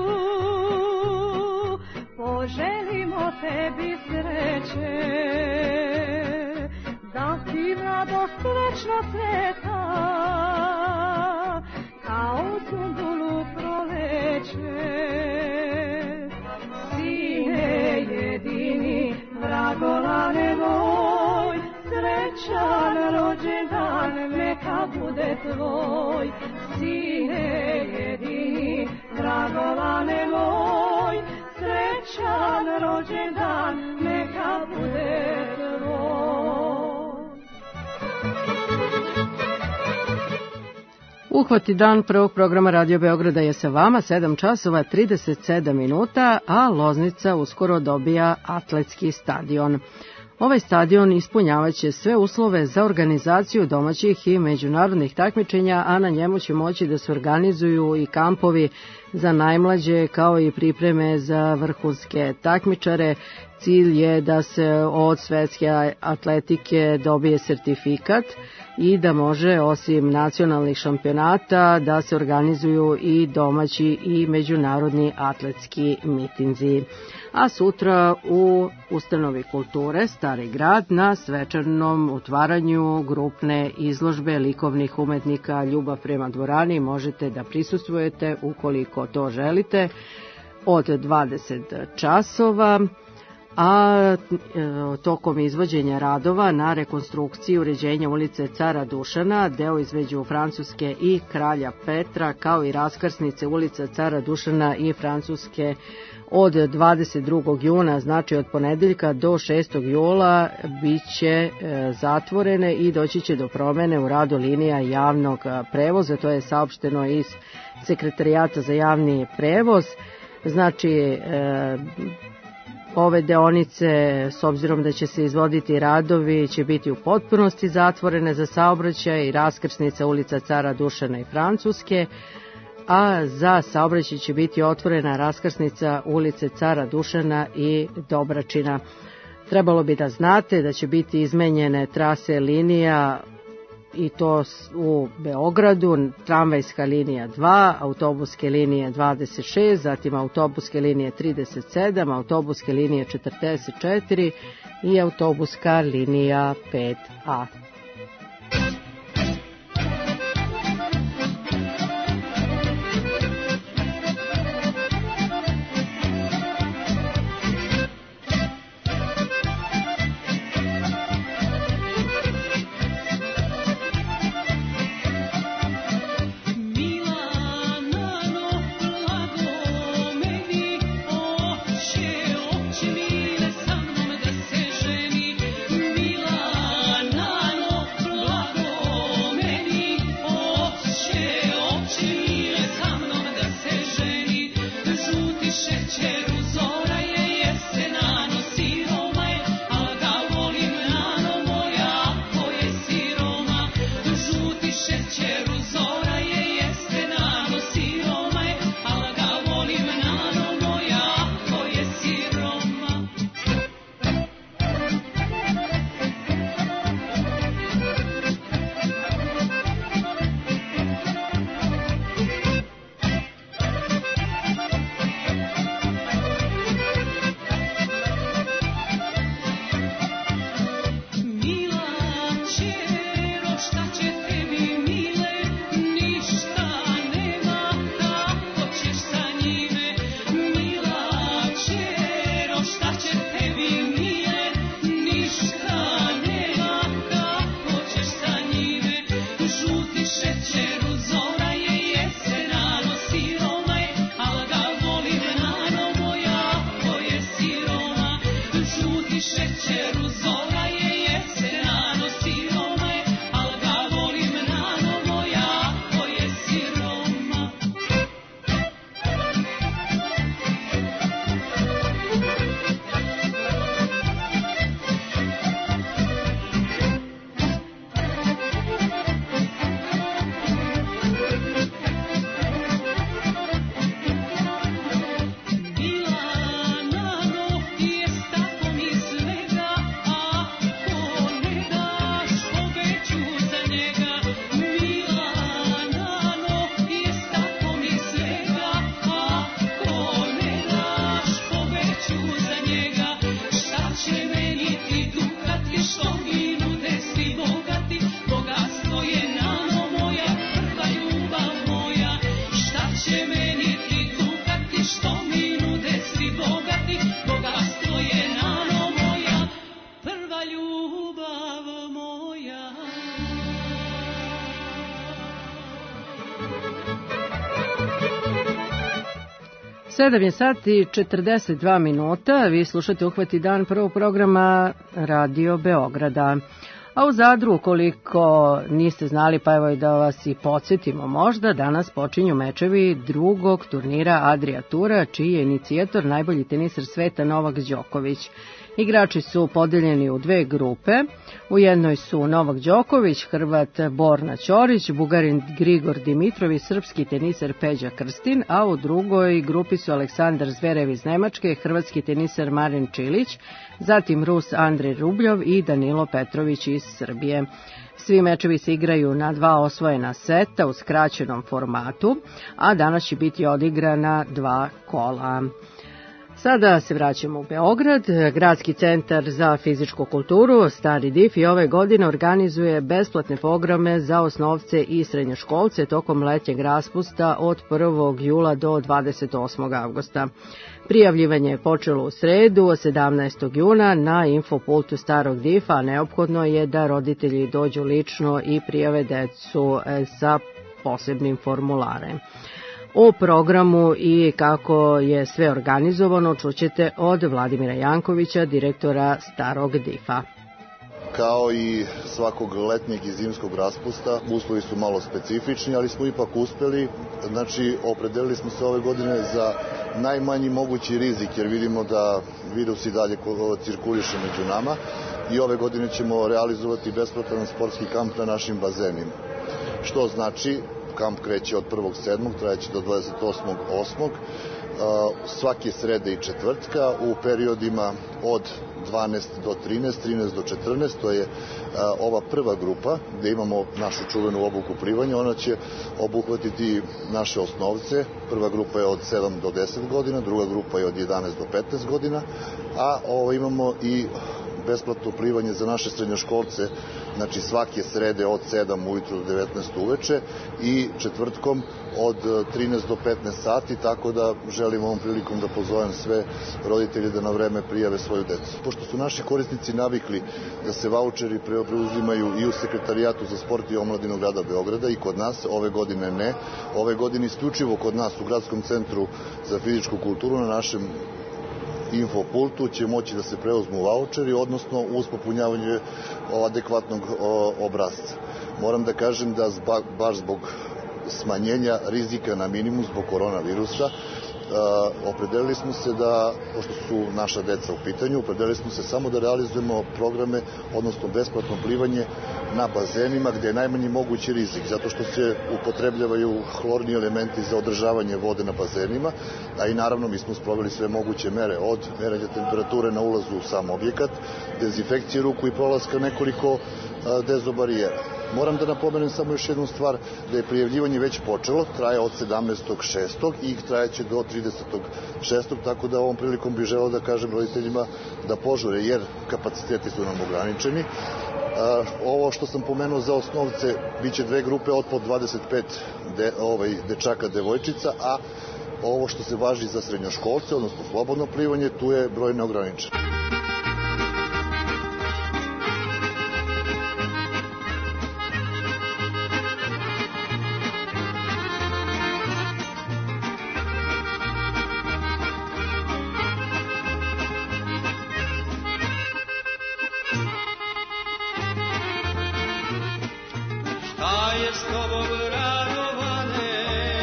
poželimo tebi sreće, da ti mladost večno cveta, kao sumbulu proleće. Sine jedini, Dragolane moj, srećan rođendan neka bude tvoj. Sine jedini, Dragolane moj, srećan rođendan neka bude tvoj. Uhvati dan prvog programa Radio Beograda je sa vama, sedam časova trideset sedam minuta, a Loznica uskoro dobija atletski stadion. Ovaj stadion ispunjavaće sve uslove za organizaciju domaćih i međunarodnih takmičenja, a na njemu će moći da se organizuju i kampovi za najmlađe, kao i pripreme za vrhunske takmičare. Cilj je da se od svetske atletike dobije sertifikat i da može, osim nacionalnih šampionata, da se organizuju i domaći i međunarodni atletski mitinzi. A sutra u Ustanovi kulture Stari grad na svečanom otvaranju grupne izložbe likovnih umetnika Ljubav prema dvorani možete da prisustvujete ukoliko to želite od dvadeset časova. A e, tokom izvođenja radova na rekonstrukciji uređenja ulice Cara Dušana, deo između Francuske i Kralja Petra, kao i raskrsnice ulica Cara Dušana i Francuske od dvadeset drugog juna, znači od ponedeljka do šestog jula, bit će e, zatvorene i doći će do promene u radu linija javnog prevoza. To je saopšteno iz Sekretarijata za javni prevoz. Znači, e, ove deonice, s obzirom da će se izvoditi radovi, će biti u potpunosti zatvorene za saobraćaj i raskrsnica ulica Cara Dušana i Francuske, a za saobraćaj će biti otvorena raskrsnica ulice Cara Dušana i Dobračina. Trebalo bi da znate da će biti izmenjene trase linija i to u Beogradu, tramvajska linija dva, autobuske linije dvadeset šest, zatim autobuske linije trideset sedam, autobuske linije četrdeset četiri i autobuska linija pet a. Milano jezeru zora je jesen, nano siroma je, al ga volim nano moja, ako je siroma. Milanano, jest tako mi svega, ako ne daš poveću za njega. Milanano, jest tako mi svega, ako ne daš poveću za njega. Šta će meni ti dukati, što mi nude svi bogati, bogatstvo je nano moja, prva ljubav moja. Šta će meni ti dukati, što mi nude svi bogati, bogatstvo je nano moja, prva ljubav moja. Sedam je sati četrdeset dva minuta, vi slušate Uhvati dan prvog programa Radio Beograda. A u Zadru, ukoliko niste znali, pa evo i da vas i podsjetimo možda, danas počinju mečevi drugog turnira Adria Tura, čiji je inicijator najbolji teniser sveta Novak Đoković. Igrači su podeljeni u dve grupe. U jednoj su Novak Đoković, Hrvat Borna Ćorić, Bugarin Grigor Dimitrov i srpski teniser Peđa Krstin, a u drugoj grupi su Aleksandar Zverev iz Nemačke, hrvatski teniser Marin Čilić, zatim Rus Andrej Rubljov i Danilo Petrović iz Srbije. Svi mečevi se igraju na dva osvojena seta u skraćenom formatu, a danas će biti odigrana dva kola. Sada se vraćamo u Beograd. Gradski centar za fizičku kulturu, Stari Dif, i ove godine organizuje besplatne programe za osnovce i srednjoškolce tokom letnjeg raspusta od prvog jula do dvadeset osmog avgusta. Prijavljivanje je počelo u sredu, sedamnaestog juna, na infopultu Starog Difa, a neophodno je da roditelji dođu lično i prijave decu sa posebnim formularem. O programu i kako je sve organizovano čućete od Vladimira Jankovića, direktora Starog Difa. Kao i svakog letnjeg i zimskog raspusta, uslovi su malo specifični, ali smo ipak uspeli. Znači, opredelili smo se ove godine za najmanji mogući rizik, jer vidimo da virus i dalje cirkuliše među nama, i ove godine ćemo realizovati besplatan sportski kamp na našim bazenima. Što znači, kamp kreće od prvog sedmog, trajeće do dvadeset osmog osmog svake srede i četvrtka u periodima od dvanaest do trinaest, trinaest do četrnaest, to je ova prva grupa gde imamo našu čuvenu obuku plivanja. Ona će obuhvatiti naše osnovce. Prva grupa je od sedam do deset godina, druga grupa je od jedanaest do petnaest godina, a ovo imamo i besplatno plivanje za naše srednjoškolce, znači svake srede od sedam ujutru do devetnaest uveče i četvrtkom od trinaest do petnaest sati, tako da želim ovom prilikom da pozovem sve roditelje da na vreme prijave svoju decu. Pošto su naši korisnici navikli da se vaučeri preuzimaju i u Sekretarijatu za sport i omladinu grada Beograda i kod nas, ove godine ne. Ove godine isključivo kod nas u Gradskom centru za fizičku kulturu na našem infopultu će moći da se preuzmu vaučeri, odnosno uz popunjavanje adekvatnog obrazca. Moram da kažem da baš zbog smanjenja rizika na minimum zbog koronavirusa, opredelili smo se da, pošto su naša deca u pitanju, opredelili smo se samo da realizujemo programe, odnosno besplatno plivanje na bazenima gde je najmanji mogući rizik, zato što se upotrebljavaju hlorni elementi za održavanje vode na bazenima, a i naravno mi smo sproveli sve moguće mere, od merenja temperature na ulazu u sam objekat, dezinfekcije ruku i prolaska nekoliko dezobarijera. Moram da napomenem samo još jednu stvar, da je prijavljivanje već počelo, traje od sedamnaestog šestog i trajeće do tridesetog šestog, tako da ovom prilikom bih želeo da kažem roditeljima da požure, jer kapaciteti su nam ograničeni. Ovo što sam pomenuo za osnovce, bit će dve grupe od po dvadeset pet de, ovaj, dečaka, devojčica, a ovo što se važi za srednjoškolce, odnosno slobodno plivanje, tu je broj neograničen. je s tobom radovane,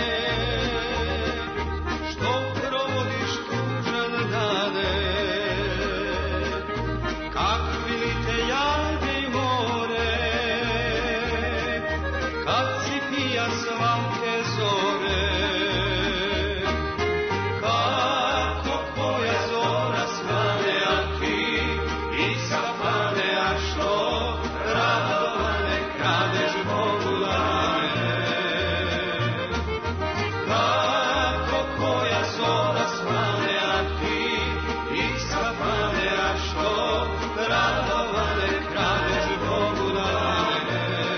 što provodiš tužan dane, kakvi li te jade i more, kad si pijan svake zore, kako koja zora svane, a ti iz kafane, a što radovane kradeš Bogu dane. Kako koja zora svane, a ti iz kafane, a što radovane kradeš Bogu dane.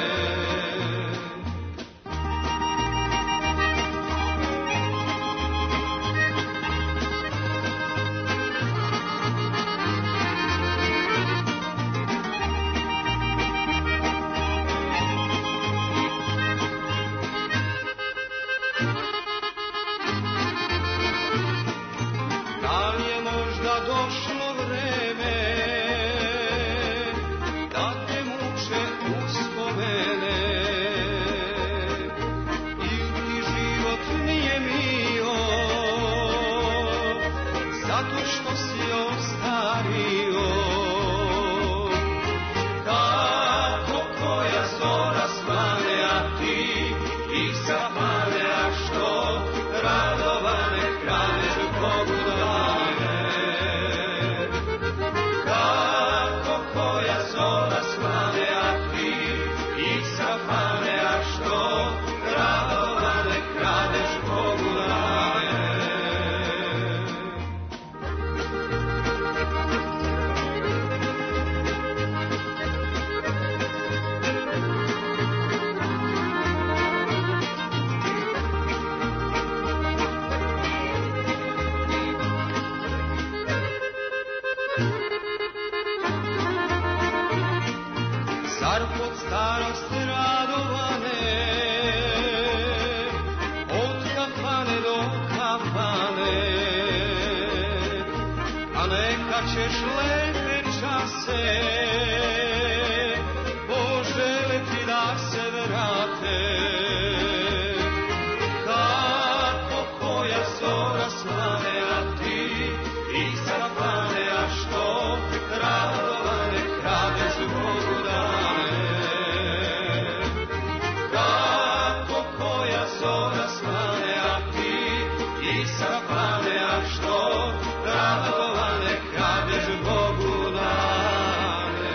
Da li je možda došlo vreme da te muče uspomene, ili ti život nije mio, zato što si ostario. Kako koja zora svane, a ti iz kafane, a što radovane kradeš Bogu dane. Kako koja zora svane, a ti iz kafane, a što radovane kradeš Bogu dane. Zar pod starost radovane, od kafane do kafane, a neka ćeš lepe čase poželeti da se vrate. Kako koja zora svane, a ti iz kafane, a što radovane kradeš Bogu dane. Kako koja zora svane, a ti iz kafane, a što radovane kradeš Bogu dane.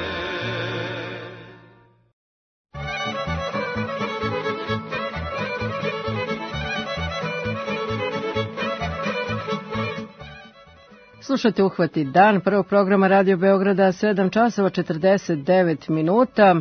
Slušate Uhvati dan prvog programa Radio Beograda, sedam časova četrdeset devet minuta,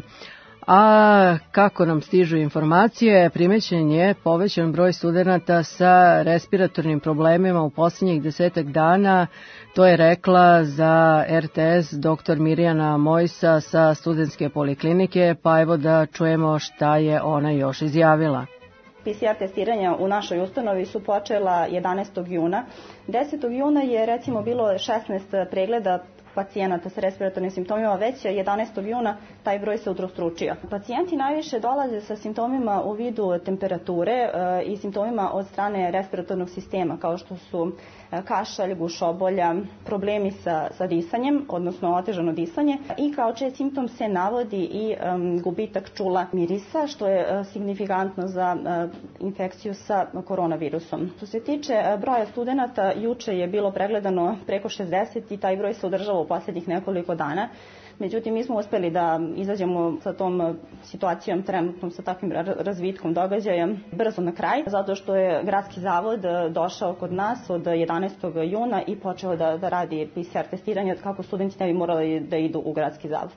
a kako nam stižu informacije, primećen je povećan broj studenata sa respiratornim problemima u posljednjih desetak dana. To je rekla za R T S doktor Mirjana Mojsa sa studentske poliklinike, pa evo da čujemo šta je ona još izjavila. P C R testiranja u našoj ustanovi su počela jedanaestog juna. desetog juna je recimo bilo šesnaest pregleda pacijenata sa respiratornim simptomima, već jedanaestog juna taj broj se utrostručio. Pacijenti najviše dolaze sa simptomima u vidu temperature e, i simptomima od strane respiratornog sistema, kao što su e, kašalj, gušobolja, problemi sa, sa disanjem, odnosno otežano disanje, i kao čest simptom se navodi i e, gubitak čula mirisa, što je e, signifikantno za e, infekciju sa koronavirusom. Što se tiče e, broja studenata, juče je bilo pregledano preko šezdeset i taj broj se održava u posljednjih nekoliko dana. Međutim, mi smo uspeli da izađemo sa tom situacijom, trenutnom sa takvim razvitkom događaja, brzo na kraj, zato što je Gradski zavod došao kod nas od jedanaestog juna i počeo da, da radi P C R testiranje, kako studenti ne bi morali da idu u Gradski zavod.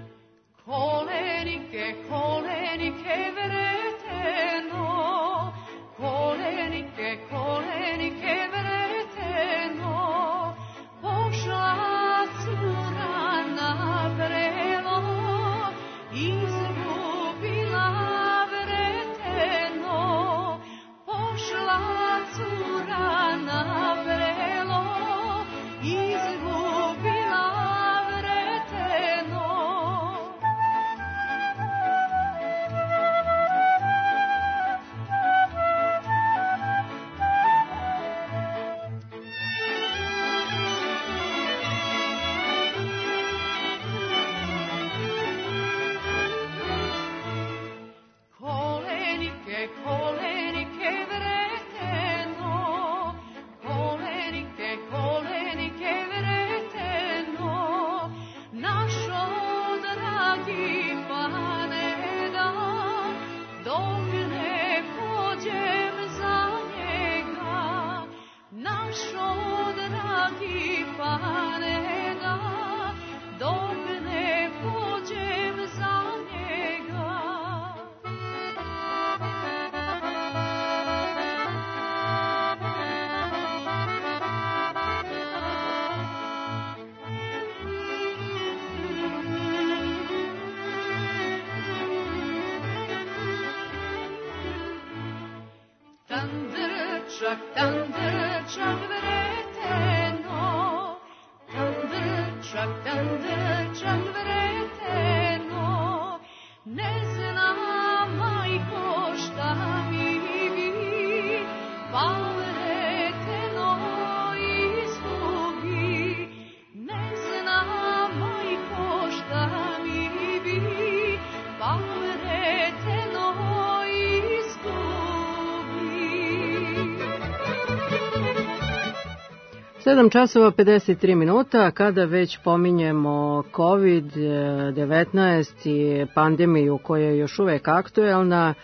Kolenike, kolenike vreteno, Tandırçak, tandırçak vreteno, tandırçak, tandırçak vreteno, ne znam, majko, šta mi bi, pa vreteno izgubi, ne znam, majko, šta mi bi, pa vreteno sedam časova pedeset tri minuta, kada već pominjemo kovid devetnaest i pandemiju koja je još uvek aktuelna,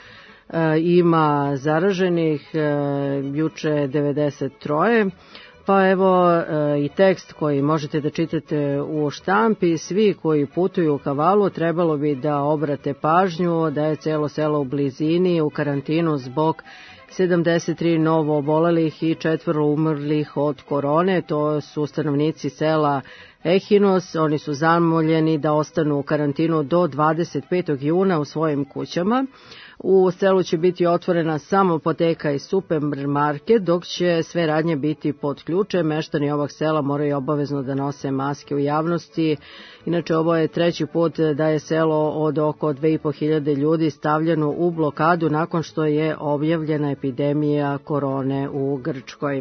ima zaraženih, juče devedeset tri. Pa evo i tekst koji možete da čitate u štampi. Svi koji putuju u kavalu trebalo bi da obrate pažnju da je celo selo u blizini u karantinu zbog sedamdeset tri novo obolelih i četvoro umrlih od korone. To su stanovnici sela Ehinos. Oni su zamoljeni da ostanu u karantinu do dvadeset petog juna u svojim kućama. U selu će biti otvorena samo apoteka i supermarket, dok će sve radnje biti pod ključem. Meštani ovog sela moraju obavezno da nose maske u javnosti. Inače, ovo je treći put da je selo od oko dve i po hiljade ljudi stavljeno u blokadu nakon što je objavljena epidemija korone u Grčkoj.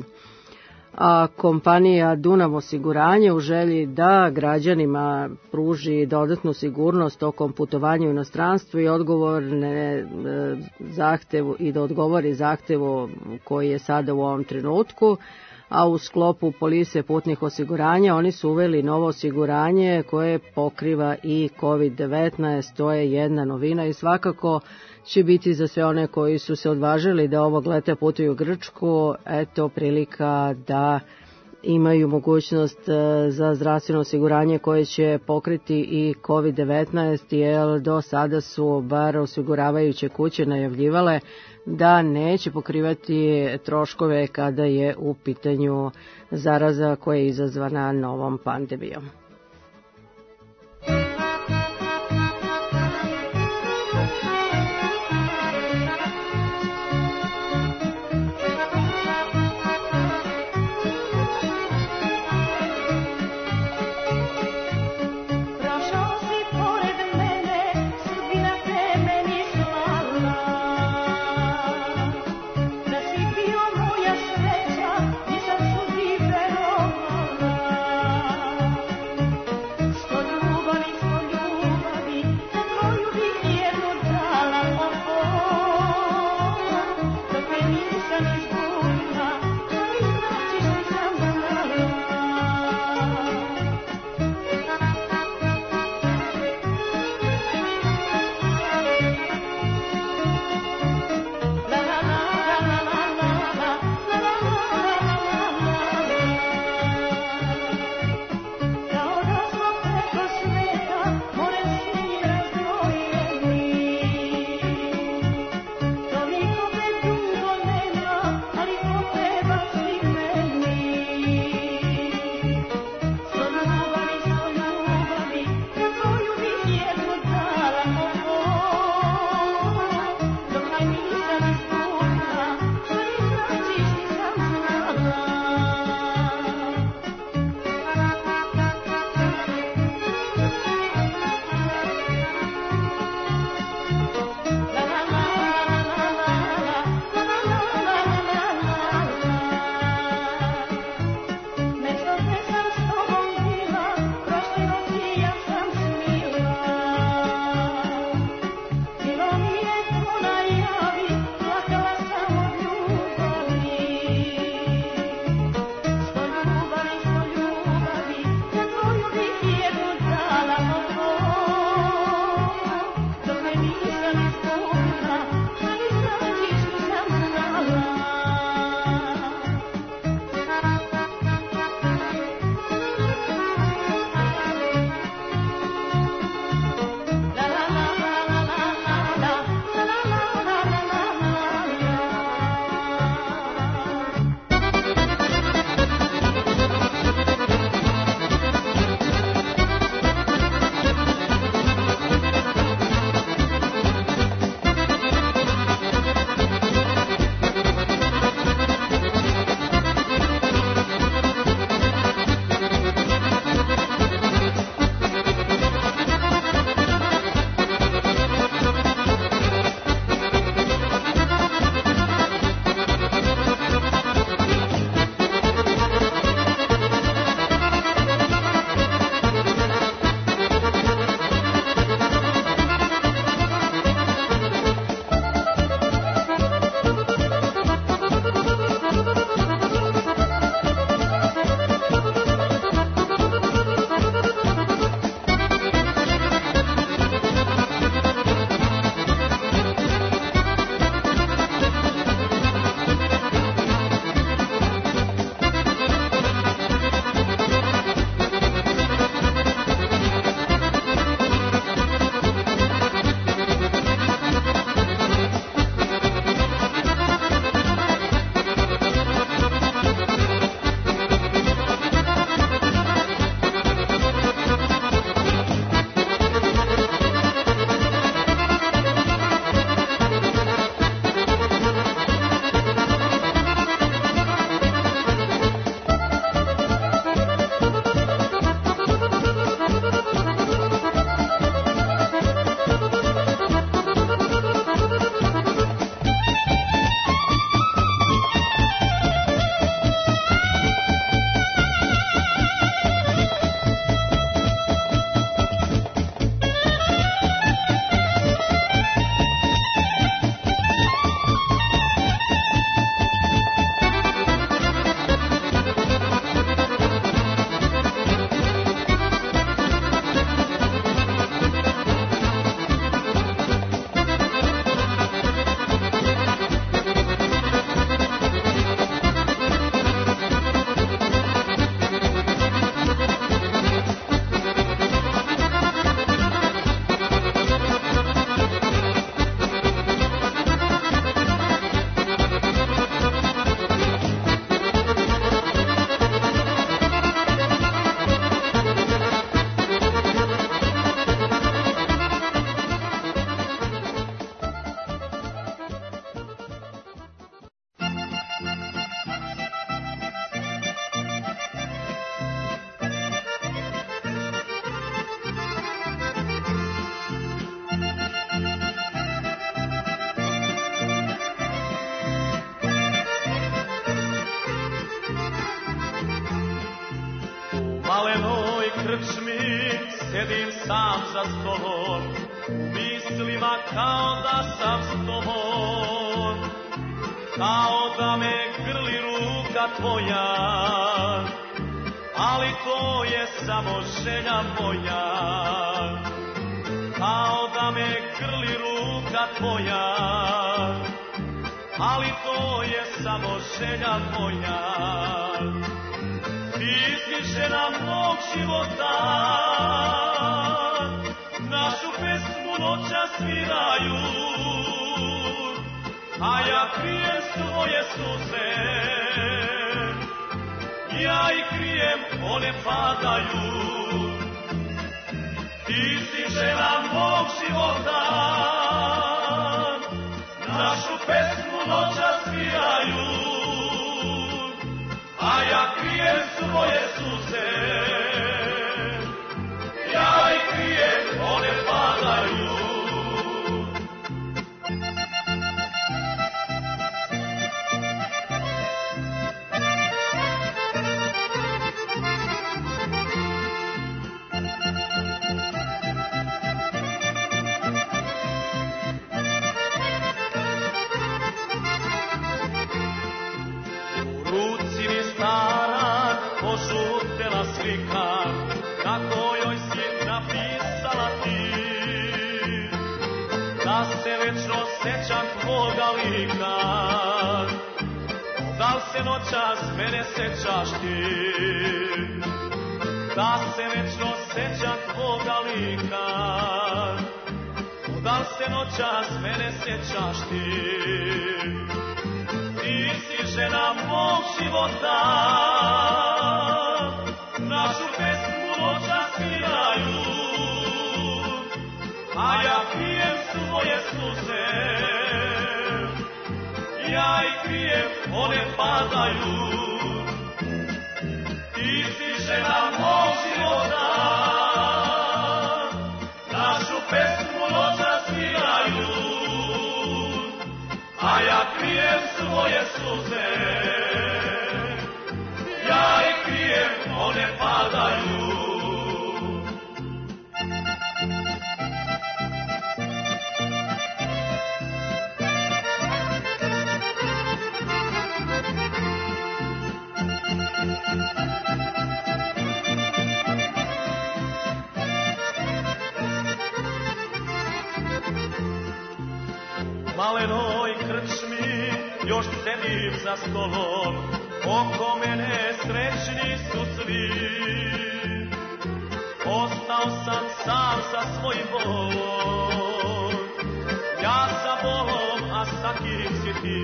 A kompanija Dunav osiguranje u želji da građanima pruži dodatnu sigurnost tokom putovanja u inostranstvu i odgovorne zahtevu i da odgovori zahtevu koji je sada u ovom trenutku, a u sklopu polise putnih osiguranja oni su uveli novo osiguranje koje pokriva i kovid devetnaest. To je jedna novina i svakako će biti za sve one koji su se odvažili da ovog leta putuju u Grčku, eto prilika da imaju mogućnost za zdravstveno osiguranje koje će pokriti i kovid devetnaest, jer do sada su bar osiguravajuće kuće najavljivale da neće pokrivati troškove kada je u pitanju zaraza koja je izazvana novom pandemijom. Thank you. sedim sam za stolom, u mislima kao da sam s tobom, kao da me grli ruka tvoja, ali to je samo želja moja, kao da me grli ruka tvoja, ali to je samo želja moja. Ti si žena mog života, našu pesmu noća sviraju, a ja krijem svoje suze, ja ih krijem, one padaju. Ti si žena mog života, našu pesmu noća sviraju, a ja krijem svoje suze, ja ih krijem, one padaju. Požutela slika na kojoj si napisala ti, da se večno sećam tvoga lika, da li se noćas mene sećaš ti, da se večno sećam tvoga lika, da li se noćas mene sećaš ti. Ti si žena mog života, našu pesmu noća sviraju, a ja krijem svoje suze, ja ih krijem, one padaju. Ti si žena mog života, našu pesmu noća sviraju, a ja krijem svoje suze, ja ih krijem, one padaju. Malenoj krčmi još sedim za stolom, oko mene srećni su svi. Ostao sam sam sa svojim bolom, ja sa bolom, a sa kim si ti?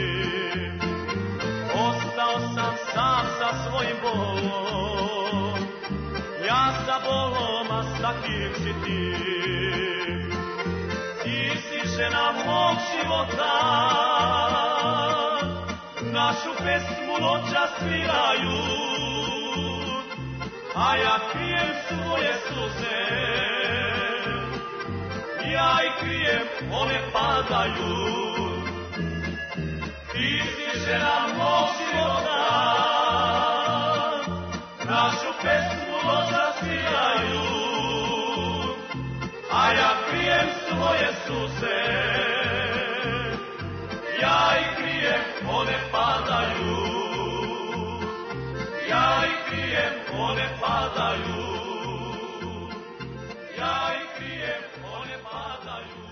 Ostao sam sam sa svojim bolom, ja sa bolom, a sa kim si ti? Ti si žena mog života, našu pesmu noća sviraju, a ja krijem svoje suze, ja ih krijem, one padaju. Ti si žena mog života, našu pesmu noća sviraju, a ja krijem svoje suze, ja ih krijem, one padaju. Ja ih krijem, one padaju. Ja ih krijem, one padaju.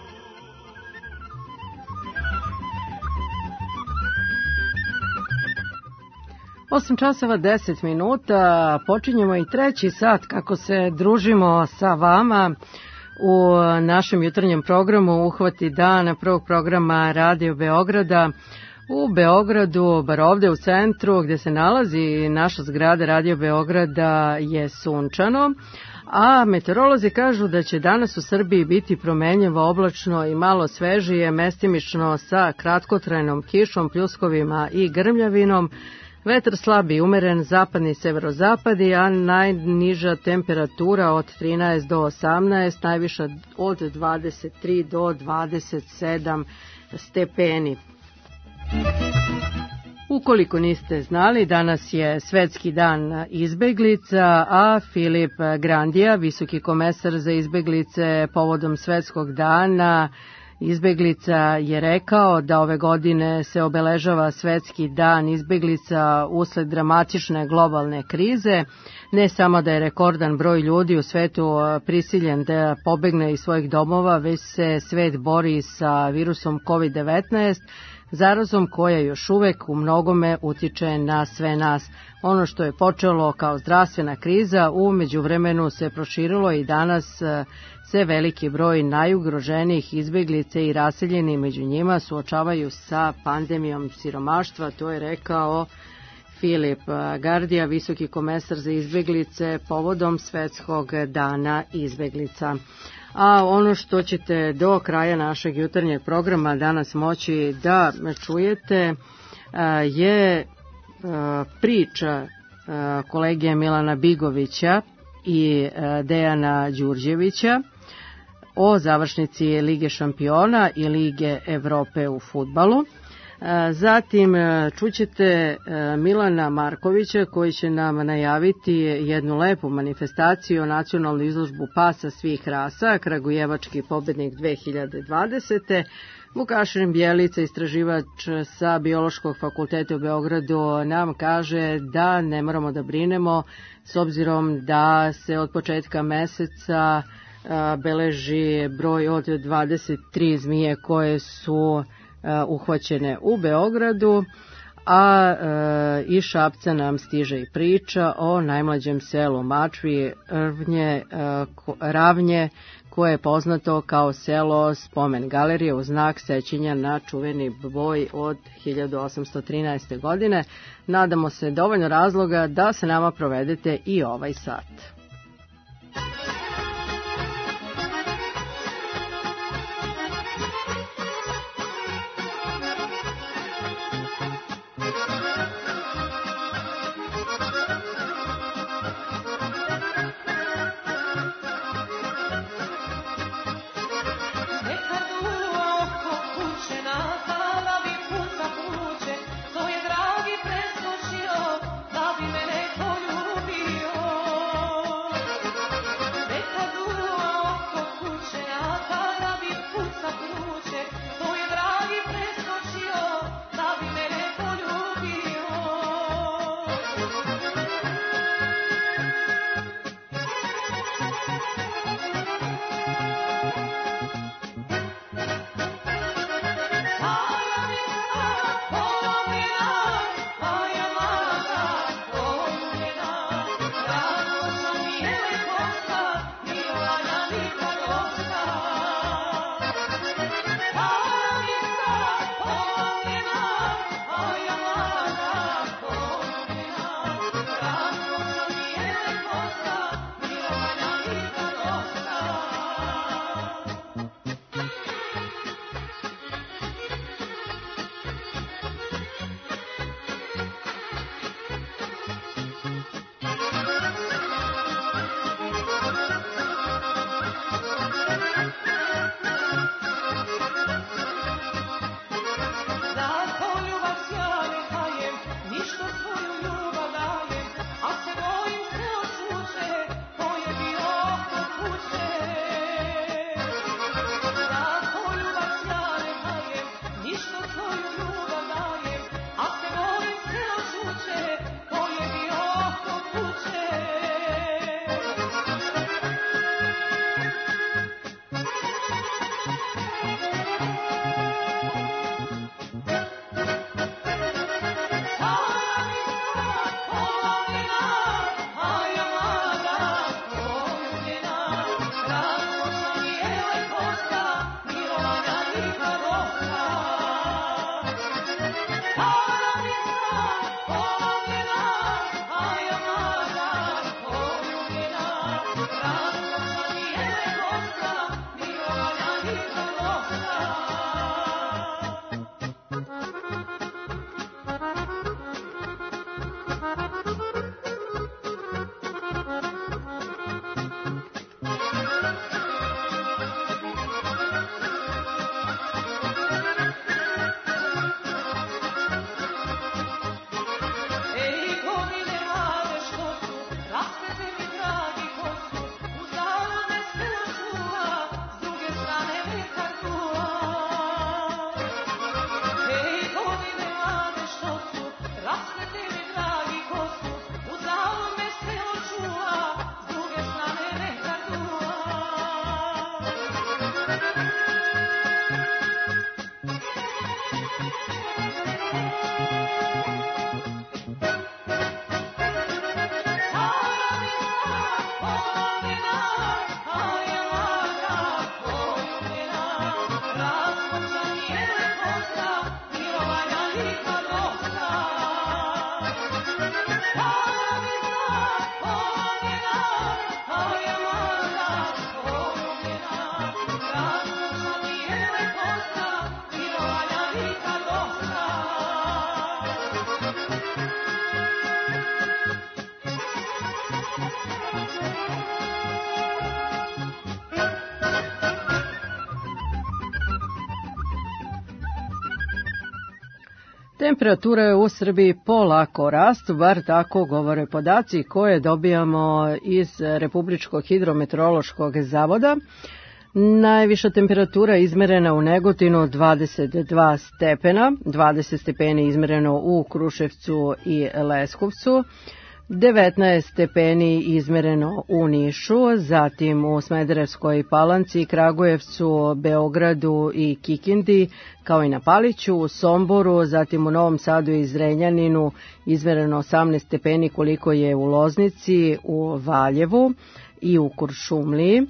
Osam časova deset minuta, počinjemo i treći sat kako se družimo sa vama u našem jutarnjem programu Uhvati dana, prvog programa Radio Beograda. U Beogradu, bar ovde u centru gde se nalazi naša zgrada Radio Beograda, je sunčano, a meteorolozi kažu da će danas u Srbiji biti promenljivo, oblačno i malo svežije, mestimično sa kratkotrajnom kišom, pljuskovima i grmljavinom. Vetar slab i umeren, zapadni severozapadi, a najniža temperatura od trinaest do osamnaest, najviša od dvadeset tri do dvadeset sedam stepeni. Ukoliko niste znali, danas je Svetski dan izbeglica, a Filip Grandija, visoki komesar za izbeglice povodom Svetskog dana izbeglica, je rekao da ove godine se obeležava Svetski dan izbeglica usled dramatične globalne krize. Ne samo da je rekordan broj ljudi u svetu prisiljen da pobegne iz svojih domova, već se svet bori sa virusom kovid devetnaest, zarazom koja još uvek u mnogome utiče na sve nas. Ono što je počelo kao zdravstvena kriza, u međuvremenu se proširilo i danas se veliki broj najugroženijih izbeglica i raseljeni među njima suočavaju sa pandemijom siromaštva, to je rekao Filip Gardija, visoki komesar za izbeglice povodom Svetskog dana izbeglica. A ono što ćete do kraja našeg jutarnjeg programa danas moći da čujete je priča kolege Milana Bigovića i Dejana Đurđevića o završnici Lige šampiona i Lige Evrope u fudbalu. Zatim čućete Milana Markovića koji će nam najaviti jednu lepu manifestaciju, nacionalnu izložbu pasa svih rasa, kragujevački pobednik dve hiljade dvadesete. Vukašin Bjelica, istraživač sa Biološkog fakulteta u Beogradu, nam kaže da ne moramo da brinemo s obzirom da se od početka meseca beleži broj od dvadeset tri zmije koje su uhvaćene u Beogradu, a e, iz Šapca nam stiže i priča o najmlađem selu Mačvi, Rvnje, e, Ravnje, koje je poznato kao selo Spomen galerije u znak sećanja na čuveni boj od hiljadu osamsto trinaeste. godine. Nadamo se dovoljno razloga da se nama provedete i ovaj sat. Da bi me neko ljubio. Temperature u Srbiji polako rastu, bar tako govore podaci koje dobijamo iz Republičkog hidrometeorološkog zavoda. Najviša temperatura izmerena u Negotinu dvadeset dva stepena, dvadeset stepeni izmereno u Kruševcu i Leskovcu, devetnaest stepeni izmereno u Nišu, zatim u Smederevskoj Palanci, Kragujevcu, Beogradu i Kikindi, kao i na Paliću, u Somboru, zatim u Novom Sadu i Zrenjaninu izmereno osamnaest stepeni koliko je u Loznici, u Valjevu i u Kuršumliji.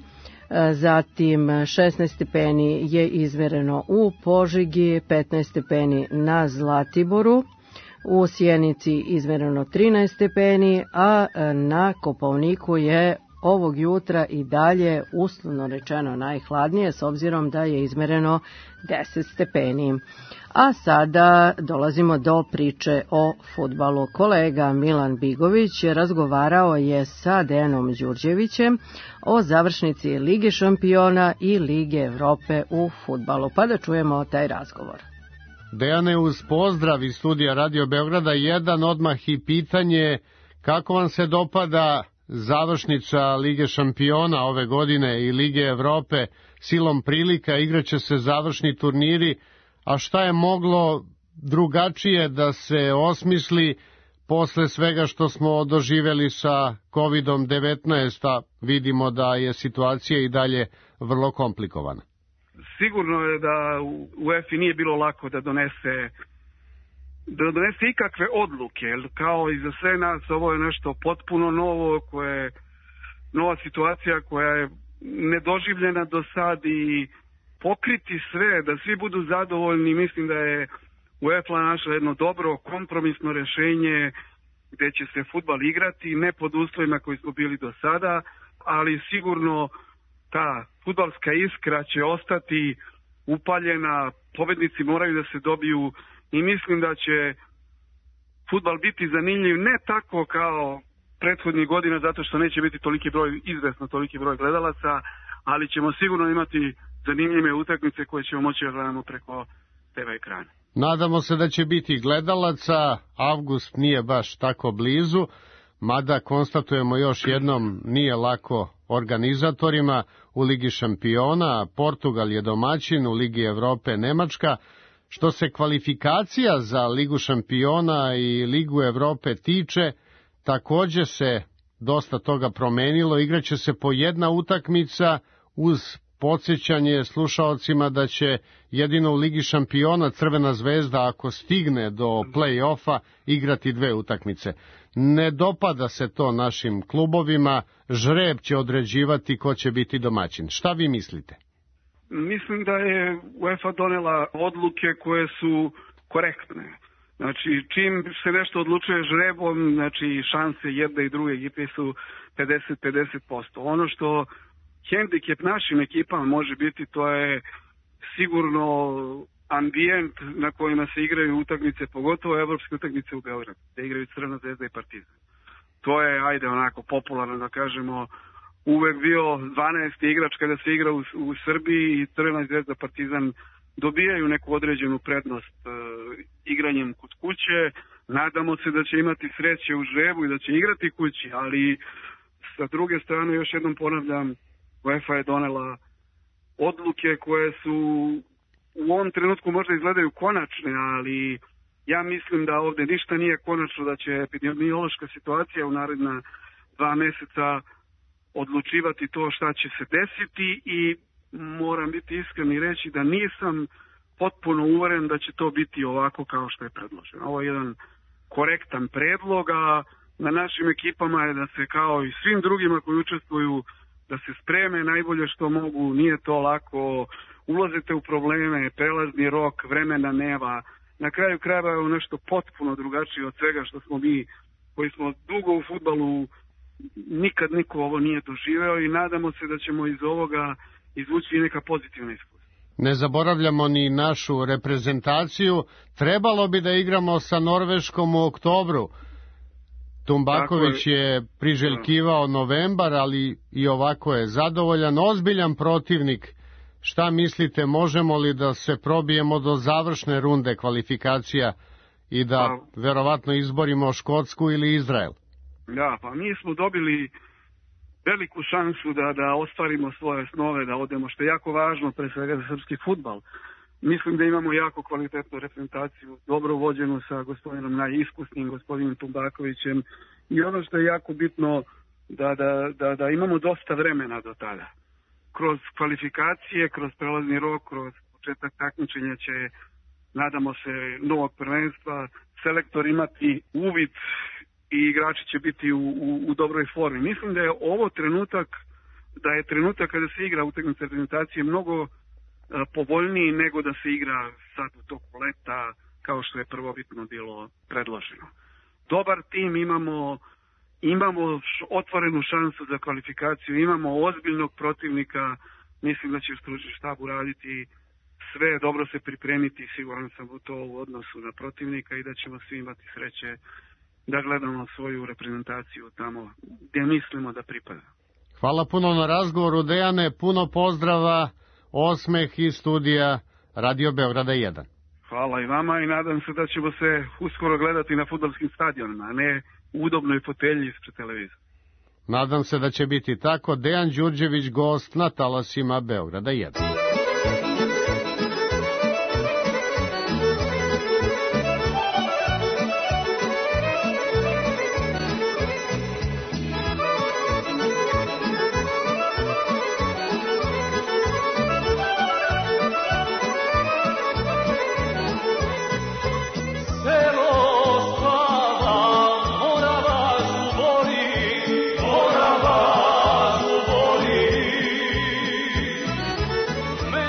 Zatim šesnaest stepeni je izmereno u Požegi, petnaest stepeni na Zlatiboru, u Sjenici izmereno trinaest stepeni, a na Kopaoniku je ovog jutra i dalje uslovno rečeno najhladnije s obzirom da je izmereno deset stepeni. A sada dolazimo do priče o fudbalu. Kolega Milan Bigović razgovarao je sa Dejanom Đurđevićem o završnici Lige šampiona i Lige Evrope u fudbalu. Pa da čujemo taj razgovor. Dejane, uz pozdrav iz studija Radio Beograda jedan, odmah i pitanje kako vam se dopada završnica Lige šampiona ove godine i Lige Evrope. Silom prilika igraće se završni turniri, a šta je moglo drugačije da se osmisli posle svega što smo doživeli sa kovid devetnaest, a vidimo da je situacija i dalje vrlo komplikovana? Sigurno je da u UEFA nije bilo lako da donese da donese ikakve odluke, jer kao i za sve nas ovo je nešto potpuno novo, koje nova situacija koja je nedoživljena do sad, i pokriti sve, da svi budu zadovoljni. Mislim da je UEFA našla jedno dobro kompromisno rešenje gde će se fudbal igrati, ne pod uslovima koji smo bili do sada, ali sigurno ta fudbalska iskra će ostati upaljena, pobednici moraju da se dobiju i mislim da će fudbal biti zanimljiv, ne tako kao prethodnih godina, zato što neće biti toliki broj, izvesno toliki broj gledalaca, ali ćemo sigurno imati zanimljive utakmice koje ćemo moći da gledamo preko te ve ekrana. Nadamo se da će biti gledalaca, avgust nije baš tako blizu, mada konstatujemo još jednom nije lako organizatorima. U Ligi šampiona Portugal je domaćin, u Ligi Evrope Nemačka. Što se kvalifikacija za Ligu šampiona i Ligu Evrope tiče, takođe se dosta toga promenilo. Igraće se po jedna utakmica uz podsjećanje slušaocima da će jedino u Ligi šampiona Crvena zvezda, ako stigne do play-offa, igrati dve utakmice. Ne dopada se to našim klubovima, žreb će određivati ko će biti domaćin. Šta vi mislite? Mislim da je UEFA donela odluke koje su korektne. Znači, čim se nešto odlučuje žrebom, znači šanse jedne i druge ekipe su pedeset pedeset posto. Ono što hendikep našim ekipama može biti, to je sigurno ambijent na kojima se igraju utakmice, pogotovo evropske utakmice u Beogradu, gde igraju Crvena zvezda i Partizan. To je, ajde, onako popularno da kažemo, uvek bio dvanaesti igrač kada se igra u, u Srbiji, i Crvena zvezda, Partizan dobijaju neku određenu prednost e, igranjem kod kuće. Nadamo se da će imati sreće u žrebu i da će igrati kući, ali sa druge strane, još jednom ponavljam, UEFA je donela odluke koje su u ovom trenutku možda izgledaju konačne, ali ja mislim da ovde ništa nije konačno, da će epidemiološka situacija u naredna dva meseca odlučivati to šta će se desiti, i moram biti iskren i reći da nisam potpuno uveren da će to biti ovako kao što je predloženo. Ovo je jedan korektan predlog, a na našim ekipama je da se, kao i svim drugima koji učestvuju, da se spreme najbolje što mogu. Nije to lako ulazite u probleme, prelazni rok, vremena nema, na kraju krajeva je nešto potpuno drugačije od svega što smo mi, koji smo dugo u fudbalu, nikad niko ovo nije doživeo i nadamo se da ćemo iz ovoga izvući neka pozitivna iskustva. Ne zaboravljamo ni našu reprezentaciju, trebalo bi da igramo sa Norveškom u oktobru. Tumbaković je. je priželjkivao novembar, ali i ovako je zadovoljan, ozbiljan protivnik. Šta mislite, možemo li da se probijemo do završne runde kvalifikacija i da pa, verovatno izborimo Škotsku ili Izrael? Da, pa mi smo dobili veliku šansu da, da ostvarimo svoje snove, da odemo, što je jako važno pre svega za srpski fudbal. Mislim da imamo jako kvalitetnu reprezentaciju, dobro vođenu sa gospodinom najiskusnim, gospodinom Tumbakovićem, i ono što je jako bitno da, da, da, da imamo dosta vremena do tada. Kroz kvalifikacije, kroz prelazni rok, kroz početak takmičenja će, nadamo se, novog prvenstva, selektor imati uvid i igrači će biti u, u, u dobroj formi. Mislim da je ovo trenutak, da je trenutak kada se igra utakmica reprezentacije mnogo povoljniji nego da se igra sad u toku leta, kao što je prvobitno bilo predloženo. Dobar tim, imamo, imamo otvorenu šansu za kvalifikaciju, imamo ozbiljnog protivnika, mislim da će stručni štab uraditi sve, dobro se pripremiti, siguran sam u to u odnosu na protivnika i da ćemo svi imati sreće da gledamo svoju reprezentaciju tamo gdje mislimo da pripada. Hvala puno na razgovoru, Dejane, puno pozdrava, osmeh iz studija Radio Beograda jedan. Hvala i vama i nadam se da ćemo se uskoro gledati na fudbalskim stadionima, a ne u udobnoj fotelji ispred televizora. Nadam se da će biti tako. Dejan Đurđević, gost na talasima Beograda jedan. Me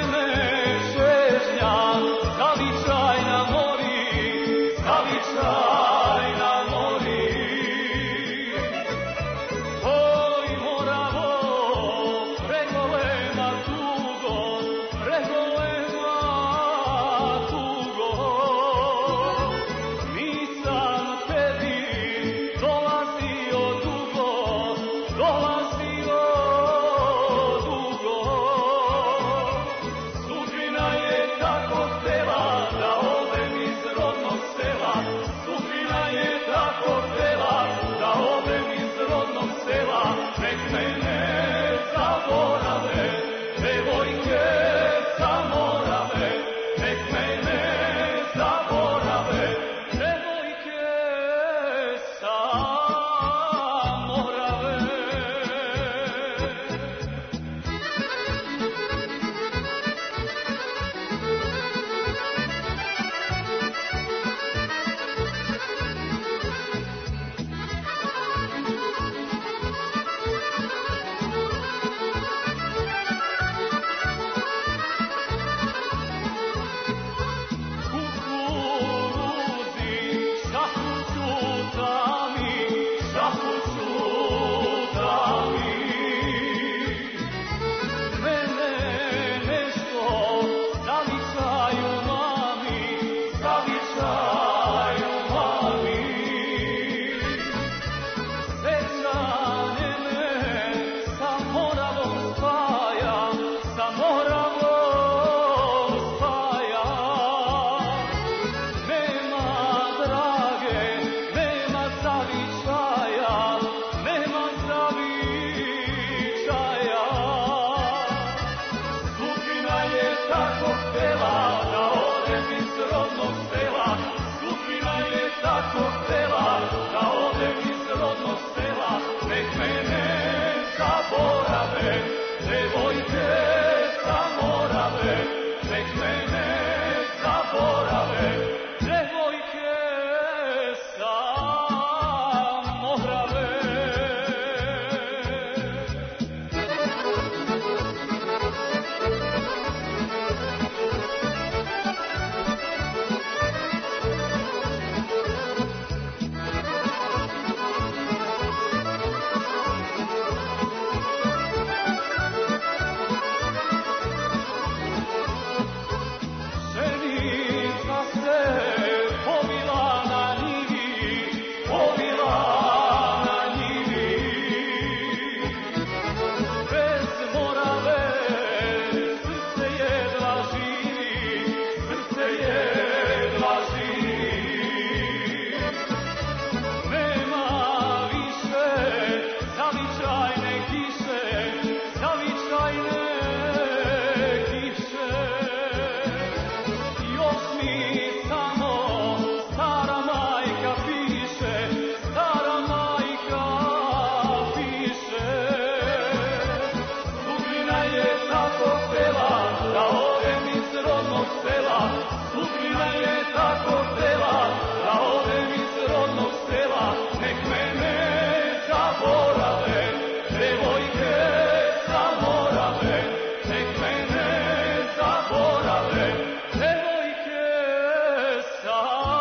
rodnog sela, sudbina je tako htela, da odem iz rodnog sela, nek me ne zaborave, devojke sa Morave, nek me ne zaborave, devojke sa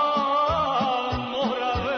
Morave.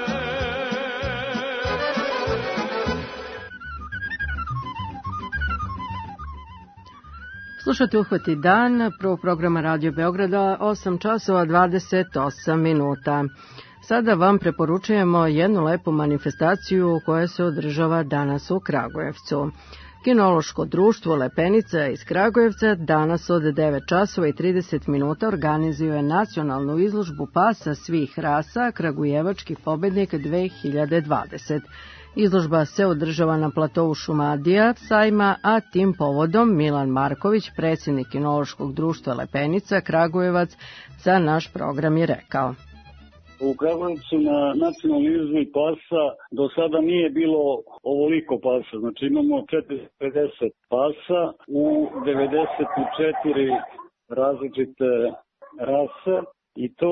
Slušate Uhvati dan, prvog programa Radio Beograda, osam časova dvadeset osam minuta. Sada vam preporučujemo jednu lepu manifestaciju koja se održava danas u Kragujevcu. Kinološko društvo Lepenica iz Kragujevca danas od devet časova i trideset minuta organizuje nacionalnu izložbu pasa svih rasa Kragujevački pobednik dve hiljade dvadeset. Izložba se održava na platovu Šumadija sajma, a tim povodom Milan Marković, predsjednik Kinološkog društva Lepenica Kragujevac, za naš program je rekao. U Kragujevcu na nacionalnoj izložbi pasa do sada nije bilo ovoliko pasa, znači imamo četiristo pedeset pasa u devedeset četiri različite rase i to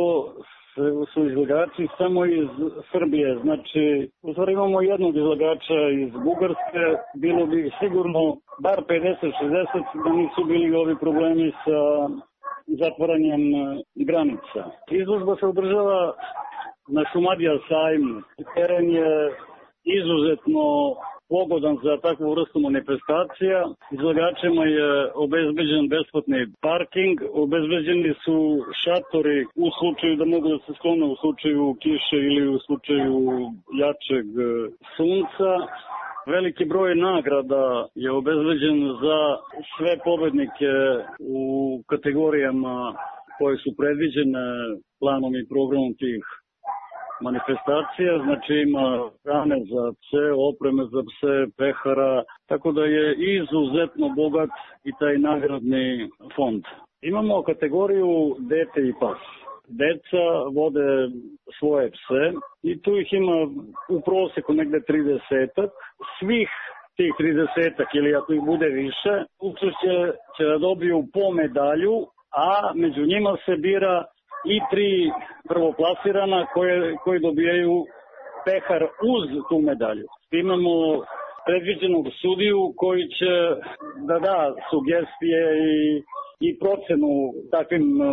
su izlagači samo iz Srbije, znači u stvari imamo jednog izlagača iz Bugarske, bilo bi sigurno bar pedeset šezdeset da nisu bili ovi problemi sa zatvaranjem granica. Izložba se održava na Šumadija sajmu. Teren je izuzetno pogodan za takvu vrstu manifestacija. Izlagačima je obezbeđen besplatni parking, obezbeđeni su šatori u slučaju da mogu da se sklone u slučaju kiše ili u slučaju jačeg sunca. Veliki broj nagrada je obezbeđen za sve pobednike u kategorijama koje su predviđene planom i programom tih manifestacija, znači ima hrane za pse, opreme za pse, pehara, tako da je izuzetno bogat i taj nagradni fond. Imamo kategoriju dete i pas. Deca vode svoje pse i tu ih ima u proseku negde tridesetak. Svih tih tridesetak ili ako ih bude više, učešće će da dobiju po medalju, a među njima se bira i tri prvoplasirana koje, koji dobijaju pehar uz tu medalju. Imamo predviđenog sudiju koji će da da sugestije i, i procenu takvim uh,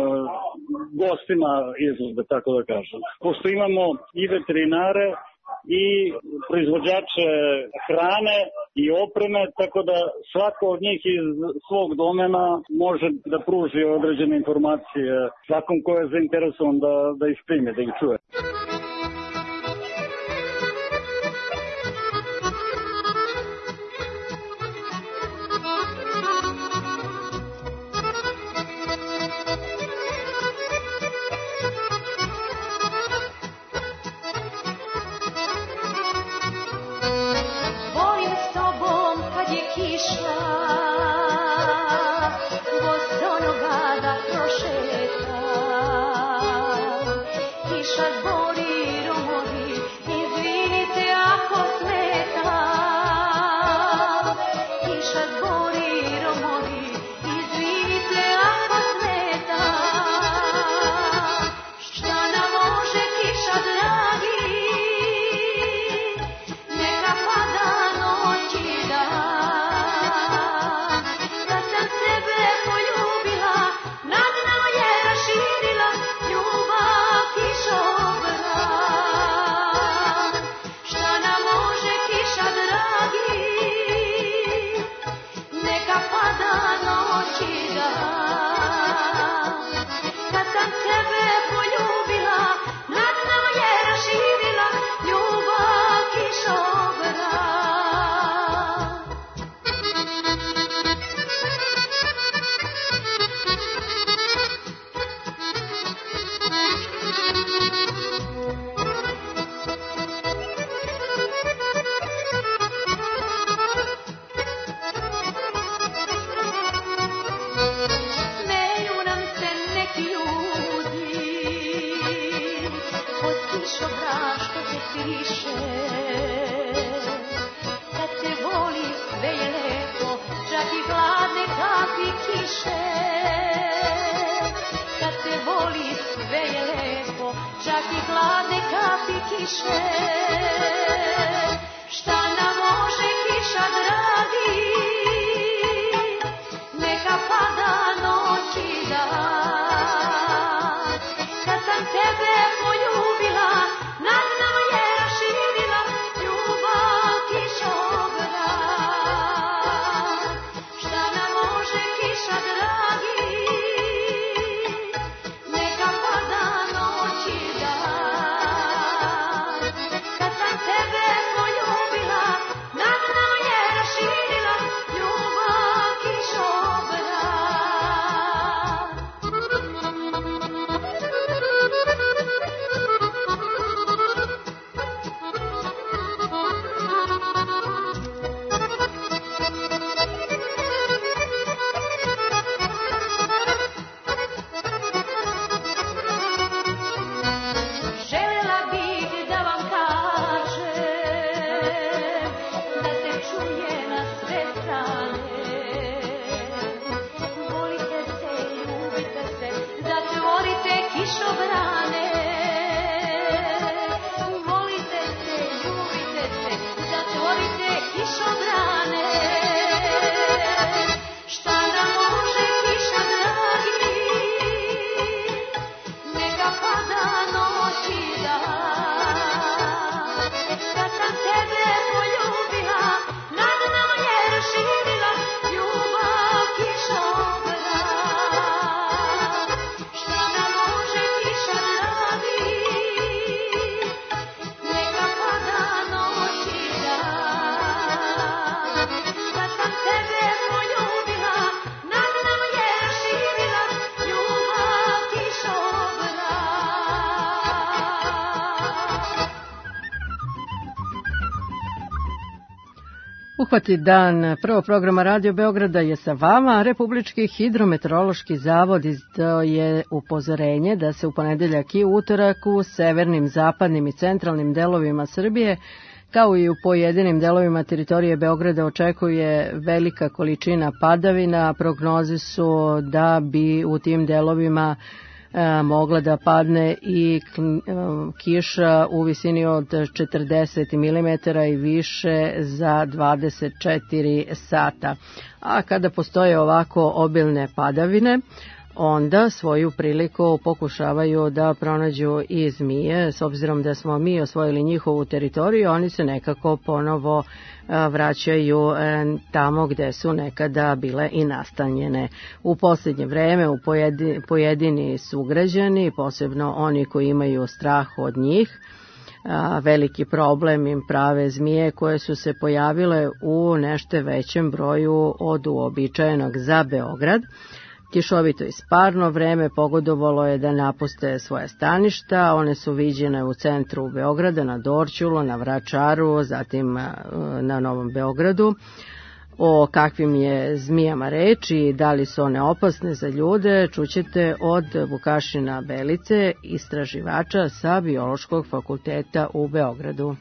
gostima izložbe, tako da kažem. Pošto imamo i veterinare i proizvođače hrane i opreme, tako da svako od njih iz svog domena može da pruži određene informacije svakom ko je zainteresovan da, da ih prime, da ih čuje. više, šta nam može kiša dragi, neka pada noć i dan. Kad sam tebe poljubila, nad nama je raširila ljubav kišobran. Šta nam može kiša dragi, neka pada noć i dan. Kad sam tebe poljubila, nad nama je raširila ljubav kišobran. Želela bih da vam kažem, da se čuje na sve strane. Volite se, ljubite se, zatvorite kišobrane. Volite se, ljubite se, zatvorite kišobrane. Šta nam može kiša dragi, neka pada noć i dan. Kad sam tebe poljubila, nad nama je raširila ljubav kišobran. Šta nam može kiša dragi, neka pada noć i dan. Kad sam tebe poljubila, nad nama je raširila ljubav kišobran. Uhvati dan prvog programa Radio Beograda je sa vama. Republički hidrometeorološki zavod izdao je upozorenje da se u ponedeljak i utorak u severnim, zapadnim i centralnim delovima Srbije, kao i u pojedinim delovima teritorije Beograda, očekuje velika količina padavina. Prognoze su da bi u tim delovima e, mogla da padne i kn- e, kiša u visini od četrdeset milimetara i više za dvadeset četiri sata. A kada postoje ovako obilne padavine, onda svoju priliku pokušavaju da pronađu i zmije. S obzirom da smo mi osvojili njihovu teritoriju, oni se nekako ponovo a, vraćaju e, tamo gde su nekada bile i nastanjene. U posljednje vreme u pojedi, pojedini sugrađani, posebno oni koji imaju strah od njih, a, veliki problem im prave zmije koje su se pojavile u nešto većem broju od uobičajenog za Beograd. Kišovito i sparno vreme pogodovalo je da napuste svoje staništa. One su viđene u centru Beograda, na Dorćolu, na Vračaru, zatim na Novom Beogradu. O kakvim je zmijama reč i da li su one opasne za ljude, čućete od Vukašina Belice, istraživača sa Biološkog fakulteta u Beogradu.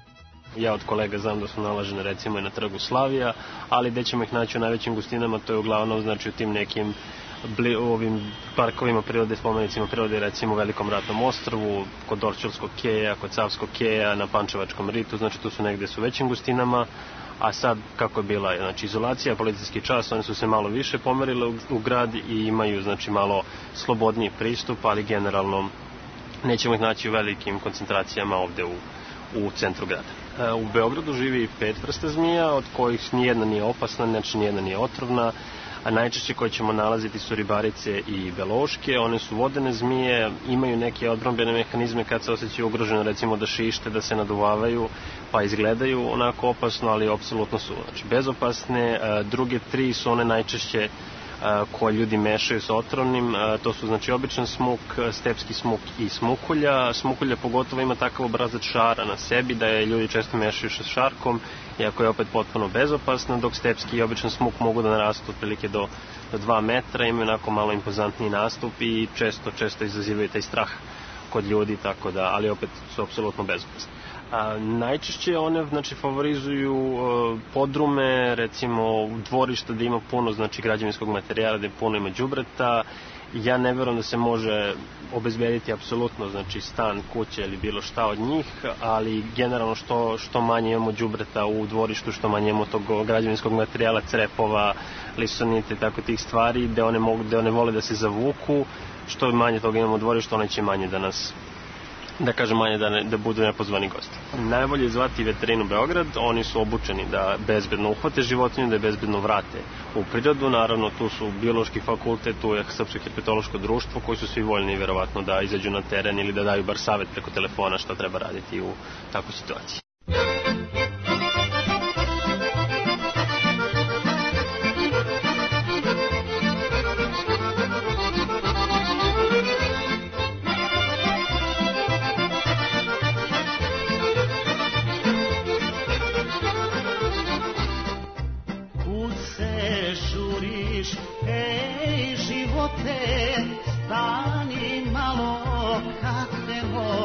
Ja od kolega znam da su nalažene recimo i na trgu Slavija, ali gde ćemo ih naći u najvećim gustinama, to je uglavnom znači u tim nekim bli, u ovim parkovima prirode, spomenicima prirode, recimo u Velikom Ratnom ostrvu, kod Dorćolskog keja, kod Savskog keja, na Pančevačkom ritu, znači tu su negde su većim gustinama. A sad kako je bila znači izolacija, policijski čas, oni su se malo više pomerile u, u grad i imaju znači malo slobodniji pristup, ali generalno nećemo ih naći u velikim koncentracijama ovde u, u centru grada. U Beogradu živi pet vrsta zmija, od kojih nijedna nije opasna, znači nijedna nije otrovna, a najčešće koje ćemo nalaziti su ribarice i beloške. One su vodene zmije, imaju neke odbrambene mehanizme kad se osjećaju ugroženo, recimo da šište, da se naduvavaju, pa izgledaju onako opasno, ali apsolutno su znači, bezopasne. Druge tri su one najčešće koje ljudi mešaju sa otrovnim, to su znači običan smuk, stepski smuk i smukulja. Smukulja pogotovo ima takav obrazac šara na sebi da je ljudi često mešaju sa šarkom, iako je opet potpuno bezopasna, dok stepski i običan smuk mogu da narastu otprilike do, do dva metra, imaju onako malo impozantniji nastup i često, često izazivaju taj strah kod ljudi, tako da, ali opet su apsolutno bezopasne. A, najčešće one znači favorizuju uh, podrume, recimo dvorišta da ima puno znači građevinskog materijala, da je puno ima đubreta Ja ne verujem da se može obezbediti apsolutno, znači stan, kuće ili bilo šta od njih, ali generalno što, što manje imamo đubreta u dvorištu, što manje imamo tog građevinskog materijala, crepova, lisonite, tako tih stvari, gde one, mogu, gde one vole da se zavuku, što manje toga imamo u dvorištu, one će manje da nas, da kažem manje da, ne, da budu nepozvani gosti. Najbolje je zvati veterinu Beograd, oni su obučeni da bezbedno uhvate životinju, da je bezbedno vrate u prirodu, naravno tu su biološki fakultet, tu je Srpsko herpetološko društvo, koji su svi voljni verovatno da izađu na teren ili da daju bar savet preko telefona šta treba raditi u takvoj situaciji. Stani malo kad te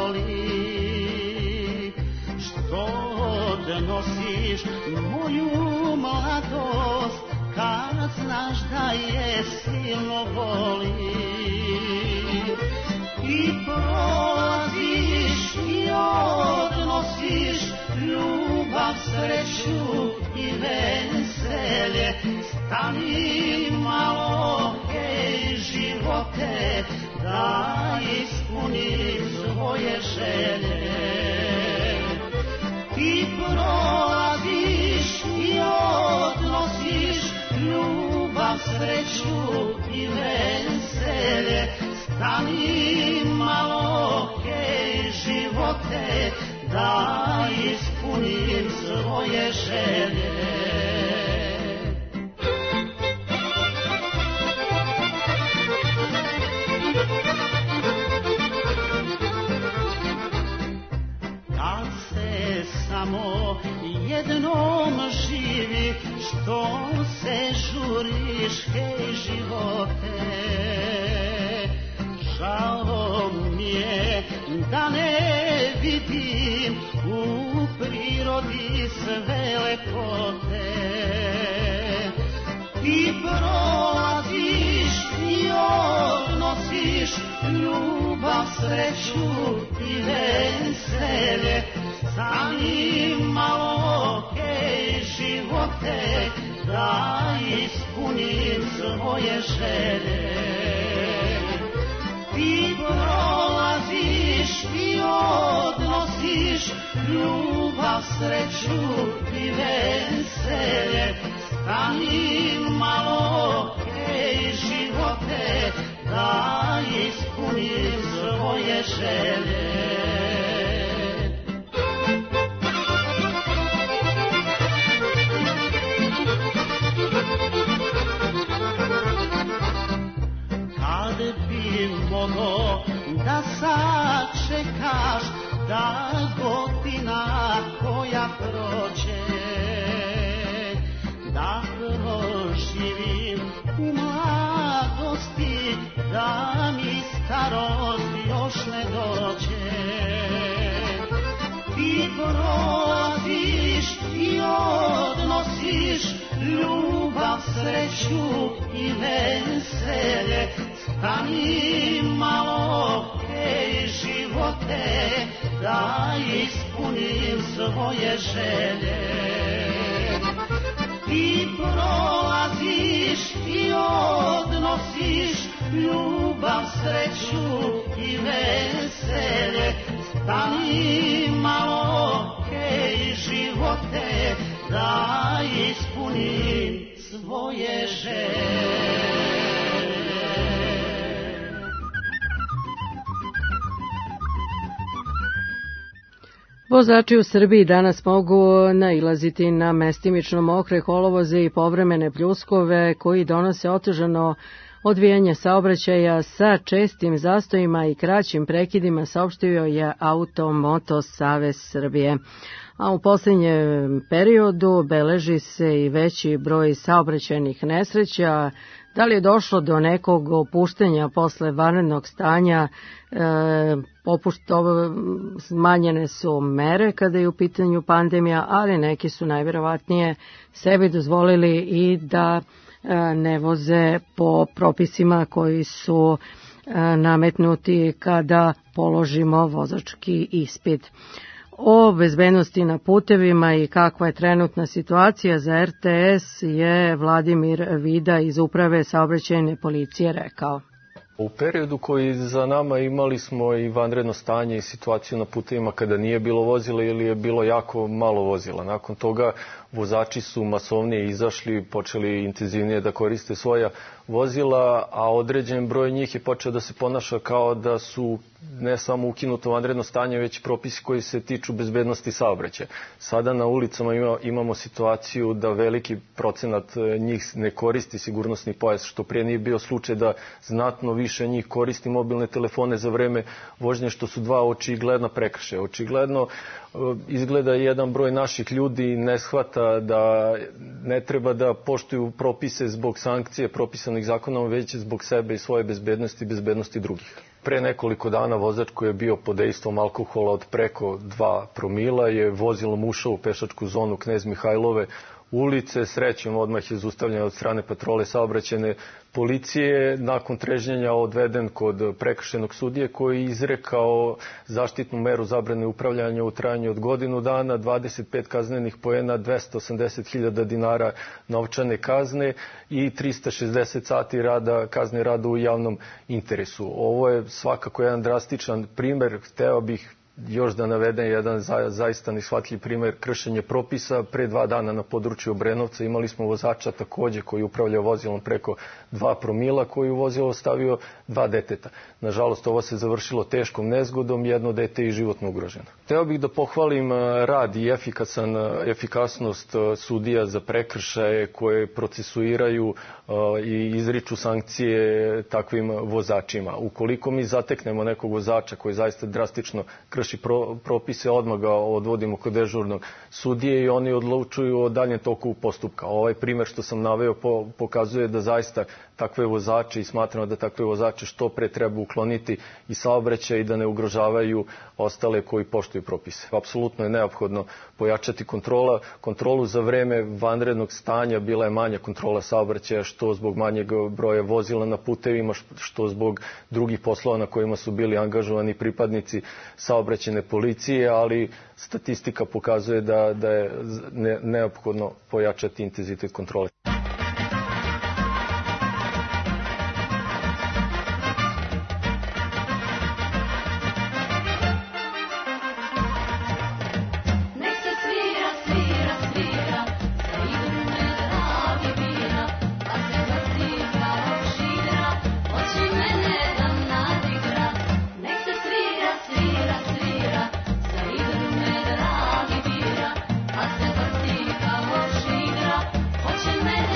boli, što odnosiš moju mladost, kad znaš da je silno boli. I prolaziš i odnosiš ljubav, sreću i veselje. Stani malo, hej živote, da ispuni svoje želje. Ti prolaziš i odnosiš ljubav, sreću i veselje. Stani malo, hej živote, da ispunim svoje želje. Kad se samo jednom živi, što se žuriš, hej živote. Žao mi je da ne vidim u prirodi sve lepote. Ti prolaziš i odnosiš ljubav, sreću i veselje. Stani malo, hej živote, da ispunim svoje želje. Ti prolaziš i odnosiš ljubav, sreću i veselje. Stani malo, hej živote, da ispunim svoje želje. Kad bi mogo da sačekaš da godina koja prođe, da proživim u mladosti, da mi starost još ne dođe. Ti prolaziš i odnosiš ljubav, sreću i veselje. Stani malo, hej živote, da ispunim svoje želje. Ti prolaziš i odnosiš ljubav, sreću i veselje. Stani malo, hej živote, da ispunim svoje želje. Vozači u Srbiji danas mogu nailaziti na mestimično mokre kolovoze i povremene pljuskove koji donose otežano odvijanje saobraćaja sa čestim zastojima i kraćim prekidima, saopštio je Auto-Moto Savez Srbije. A u posljednjem periodu beleži se i veći broj saobraćajnih nesreća. Da li je došlo do nekog opuštenja posle vanrednog stanja? E, opušt, smanjene su mere kada je u pitanju pandemija, ali neki su najvjerovatnije sebi dozvolili i da ne voze po propisima koji su nametnuti kada položimo vozački ispit. O bezbednosti na putevima i kakva je trenutna situacija za er te es je Vladimir Vida iz Uprave saobraćajne policije rekao. U periodu koji za nama imali smo i vanredno stanje i situaciju na putevima kada nije bilo vozila ili je bilo jako malo vozila. Nakon toga vozači su masovnije izašli, počeli intenzivnije da koriste svoja vozila, a određen broj njih je počeo da se ponaša kao da su ne samo ukinuto vanredno stanje, već propisi koji se tiču bezbednosti saobraćaja. Sada na ulicama ima, imamo situaciju da veliki procenat njih ne koristi sigurnosni pojas, što prije nije bio slučaj, da znatno više njih koristi mobilne telefone za vreme vožnje, što su dva očigledna prekršaja. Očigledno izgleda jedan broj naših ljudi ne shvata da ne treba da poštuju propise zbog sankcije propisanih zakonom, već zbog sebe i svoje bezbednosti i bezbednosti drugih. Pre nekoliko dana vozač koji je bio pod dejstvom alkohola od preko dva promila je vozilom ušao u pešačku zonu Knez Mihajlove ulice. Srećom, odmah je zaustavljen od strane patrole saobraćajne policije. Nakon trežnjenja odveden kod prekršajnog sudije koji je izrekao zaštitnu meru zabrane upravljanja u trajanju od godinu dana, dvadeset pet kaznenih poena, dvesta osamdeset hiljada dinara novčane kazne i trista šezdeset sati rada, kazne rada u javnom interesu. Ovo je svakako jedan drastičan primer. Hteo bih još da navedem jedan za, zaista neshvatljiv primer kršenja propisa. Pre dva dana na području Obrenovca imali smo vozača takođe koji upravljao vozilom preko dva promila, koji u vozilo stavio dva deteta. Nažalost, ovo se završilo teškom nezgodom, jedno dete i životno ugroženo. Hteo bih da pohvalim rad i efikasan, efikasnost sudija za prekršaje koje procesuiraju i izriču sankcije takvim vozačima. Ukoliko mi zateknemo nekog vozača koji zaista drastično krši pro, propise, odmah ga odvodimo kod dežurnog sudije i oni odlučuju o daljem toku postupka. Ovaj primer što sam naveo po, pokazuje da zaista takve vozače i smatramo da takve vozače što pre treba ukloniti i saobraćaj i da ne ugrožavaju ostale koji poštuju propise. Apsolutno je neophodno pojačati kontrola. Kontrolu za vreme vanrednog stanja bila je manja kontrola saobraćaja, što zbog manjeg broja vozila na putevima, što zbog drugih poslova na kojima su bili angažovani pripadnici saobraćajne policije, ali statistika pokazuje da, da je neophodno pojačati intenzitet kontrole. Hoće mene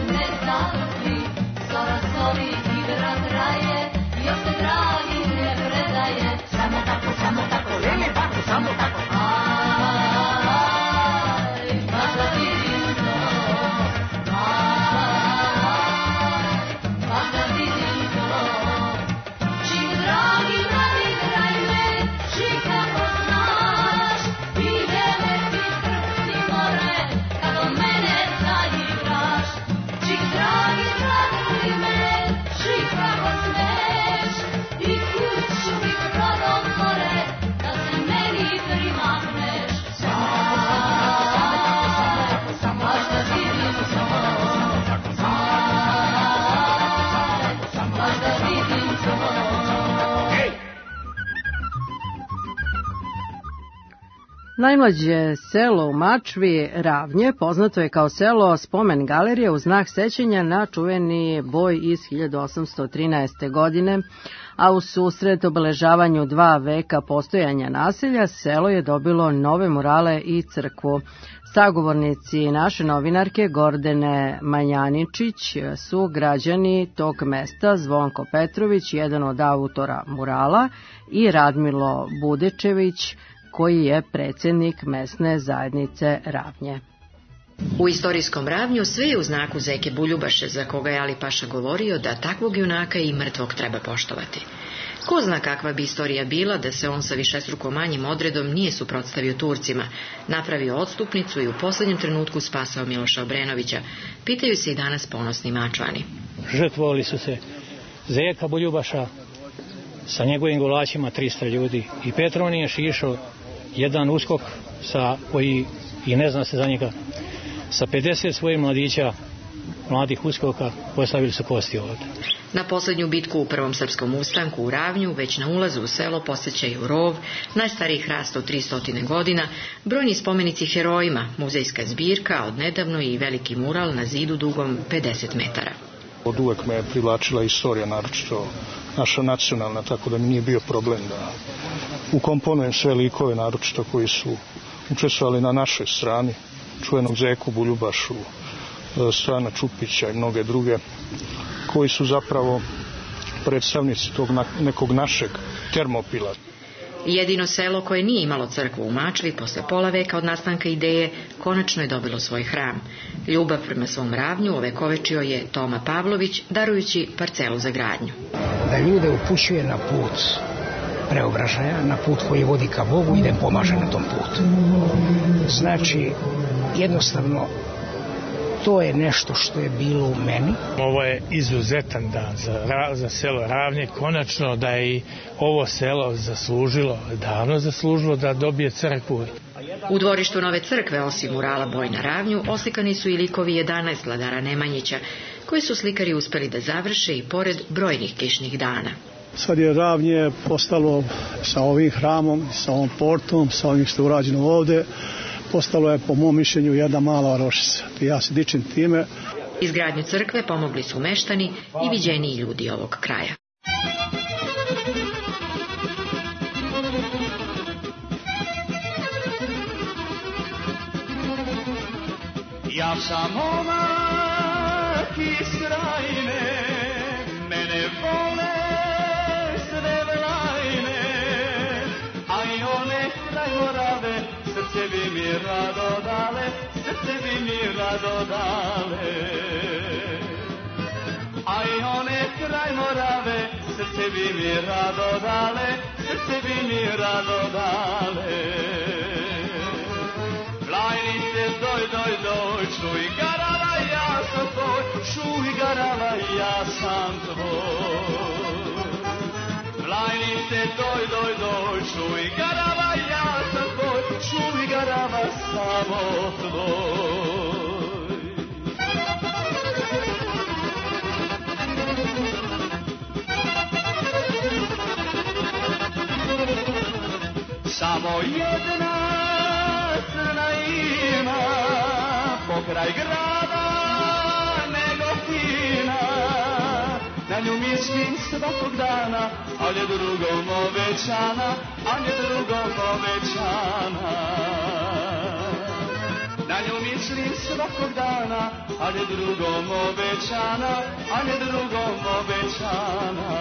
ne završi, zora zori i vera traje, još se dragi ne predaje. Samo tako, samo tako, lele bako, samo tako. Aj, baš da vidim to, aj, baš da vidim to. Čim dragi, dragi, draj me, čim kako znaš, ide neki trpci more, kad od mene zaigraš. Čim dragi, dragi me, čim kako smeš, i kuću mi brodom more, da se meni primakneš. Baš da vidim to, baš da vidim to. Najmlađe selo u Mačvi, Ravnje, poznato je kao selo spomen galerije u znak sećanja na čuveni boj iz hiljadu osamsto trinaeste. godine, a u susret obeležavanju dva veka postojanja naselja, selo je dobilo nove murale i crkvu. Sagovornici naše novinarke Gordane Manjaničić su građani tog mesta Zvonko Petrović, jedan od autora murala, i Radmilo Budečević, koji je predsjednik mesne zajednice Ravnje. U istorijskom Ravnju sve je u znaku zeke Buljubaše, za koga je Ali Paša govorio da takvog junaka i mrtvog treba poštovati. Ko zna kakva bi istorija bila da se on sa višestruko manjim odredom nije suprotstavio Turcima, napravio odstupnicu i u posljednjem trenutku spasao Miloša Obrenovića, pitaju se i danas ponosni Mačvani. Žrtvovali su se zeka Buljubaša sa njegovim gulaćima trista ljudi i Petroniješ išao jedan uskok sa, koji i ne zna se za njega, sa pedeset svojih mladića, mladih uskoka, postavili su kosti ovdje. Na posljednju bitku u Prvom srpskom ustanku u Ravnju, već na ulazu u selo posjećaju rov, najstariji hrast od tristo godina, brojni spomenici herojima, muzejska zbirka, odnedavno i veliki mural na zidu dugom pedeset metara. Od uvek me je privlačila istorija, naročito naša nacionalna, tako da mi nije bio problem da ukomponujem sve likove, naročito koji su učestvovali na našoj strani, čuvenog Zeku Buljubašu, Stojana Čupića i mnoge druge, koji su zapravo predstavnici tog nekog našeg Termopila. Jedino selo koje nije imalo crkvu u Mačvi posle pola veka od nastanka ideje konačno je dobilo svoj hram. Ljubav prema svom Ravnju ovekovečio je Toma Pavlović, darujući parcelu za gradnju. Da ljude upućuje na put preobražaja, na put koji vodi ka Bogu i da im pomaže na tom putu. Znači, jednostavno, to je nešto što je bilo u meni. Ovo je izuzetan dan za, za selo Ravnje. Konačno da je i ovo selo zaslužilo, davno zaslužilo da dobije crkvu. U dvorištu nove crkve, osim murala Boj na Ravnju, oslikani su i likovi jedanaest vladara Nemanjića, koji su slikari uspeli da završe i pored brojnih kišnih dana. Sad je Ravnje postalo sa ovim hramom, sa ovom portom, sa ovim što je urađeno ovde, postalo je po mom mišljenju jedna mala Rošica. Ja se dičim time. Izgradnju crkve pomogli su meštani i viđeniji ljudi ovog kraja. Ja sam momak iz Krajine, mene vole sve vlajne, a i one kraj Morave, srce bi mi rado dale, srce bi mi rado dale. A i one kraj Morave, srce bi mi rado dale, srce bi mi rado dale. Vlajnice, doj, doj, doj, čuj garava, ja sam tvoj, čuj garava, ja sam tvoj. Vlajnice, doj, doj, doj, čuj garava, ja sam tvoj, čuj garava, samo tvoj. Samo jedna crna ima pokraj grada Negotina, na nju mislim svakog dana, ali je drugom obećana, ali je drugom obećana. Na nju mislim svakog dana, a ne drugom obećana, a ne drugom obećana.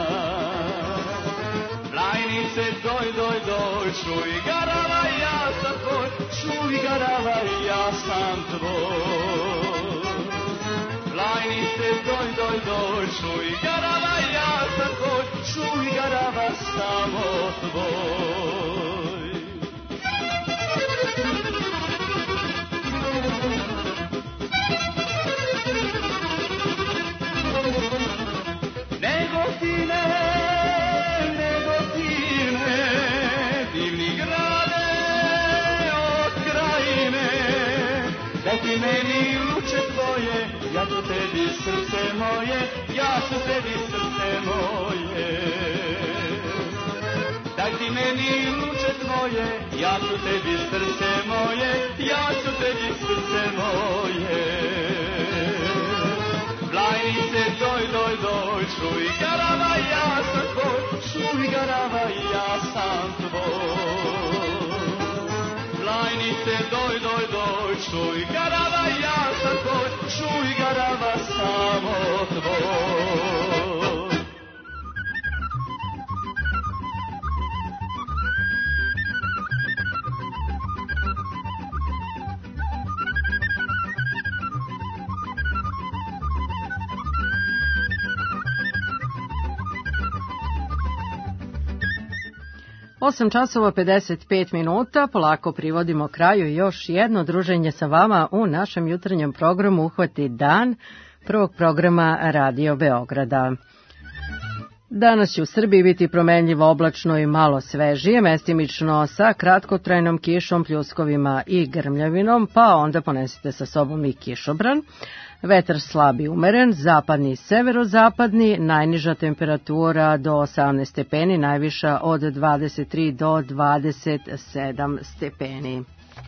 Lajnice, doj, doj, doj, čuj garava, ja sam tvoj, čuj garava, ja sam tvoj. Lajnice, doj, doj, doj, čuj garava, ja sam tvoj, čuj garava, samo tvoj. Negotine, Negotine, divni grade od krajine, daj ti meni ruče tvoje, ja ću tebi srce moje, ja ću tebi srce moje. Daj ti meni ruče tvoje, ja ću tebi srce moje, ja ću tebi srce moje. Lajnice, doj, doj, doj, čuj garava, ja sam tvoj, čuj garava, ja sam tvoj. Lajnice, doj, doj, doj, čuj garava, ja sam tvoj, čuj garava, samo tvoj. osam časova pedeset pet minuta, polako privodimo kraju još jedno druženje sa vama u našem jutarnjem programu Uhvati dan, prvog programa Radio Beograda. Danas će u Srbiji biti promenljivo oblačno i malo svežije, mestimično sa kratkotrajnom kišom, pljuskovima i grmljavinom, pa onda ponesite sa sobom i kišobran. Vetar slab i umeren, zapadni i severozapadni, najniža temperatura do osamnaest stepeni, najviša od dvadeset tri do dvadeset sedam stepeni.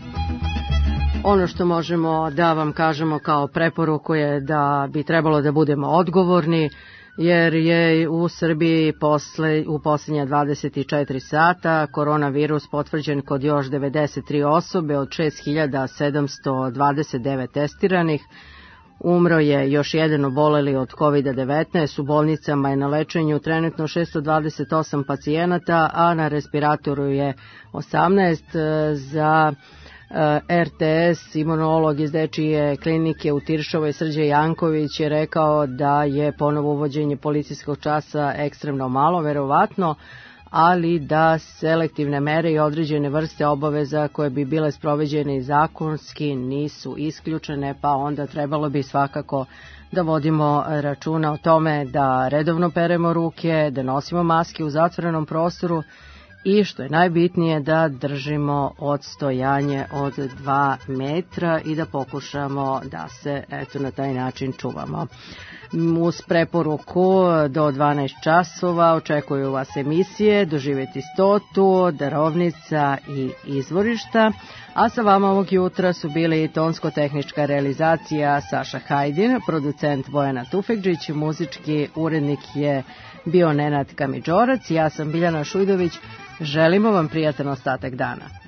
Ono što možemo da vam kažemo kao preporuku je da bi trebalo da budemo odgovorni, jer je u Srbiji posle, u posljednja dvadeset četiri sata koronavirus potvrđen kod još devedeset tri osobe od šest hiljada sedamsto dvadeset devet testiranih. Umro je još jedan oboleli od kovid devetnaest, u bolnicama je na lečenju trenutno šesto dvadeset osam pacijenata, a na respiratoru je osamnaest. Za R T S imunolog iz dečije klinike u Tiršovoj Srđe Janković je rekao da je ponovo uvođenje policijskog časa ekstremno malo, verovatno, ali da selektivne mere i određene vrste obaveza koje bi bile sproveđene i zakonski nisu isključene, pa onda trebalo bi svakako da vodimo računa o tome da redovno peremo ruke, da nosimo maske u zatvorenom prostoru i što je najbitnije da držimo odstojanje od dva metra i da pokušamo da se eto na taj način čuvamo. Uz preporuku do dvanaest časova očekuju vas emisije Doživjeti stotu, Darovnica i Izvorišta, a sa vama ovog jutra su bili tonsko-tehnička realizacija Saša Hajdin, producent Bojana Tufekđić, muzički urednik je bio Nenad Kamidžorac, ja sam Biljana Šujdović, želimo vam prijatan ostatak dana.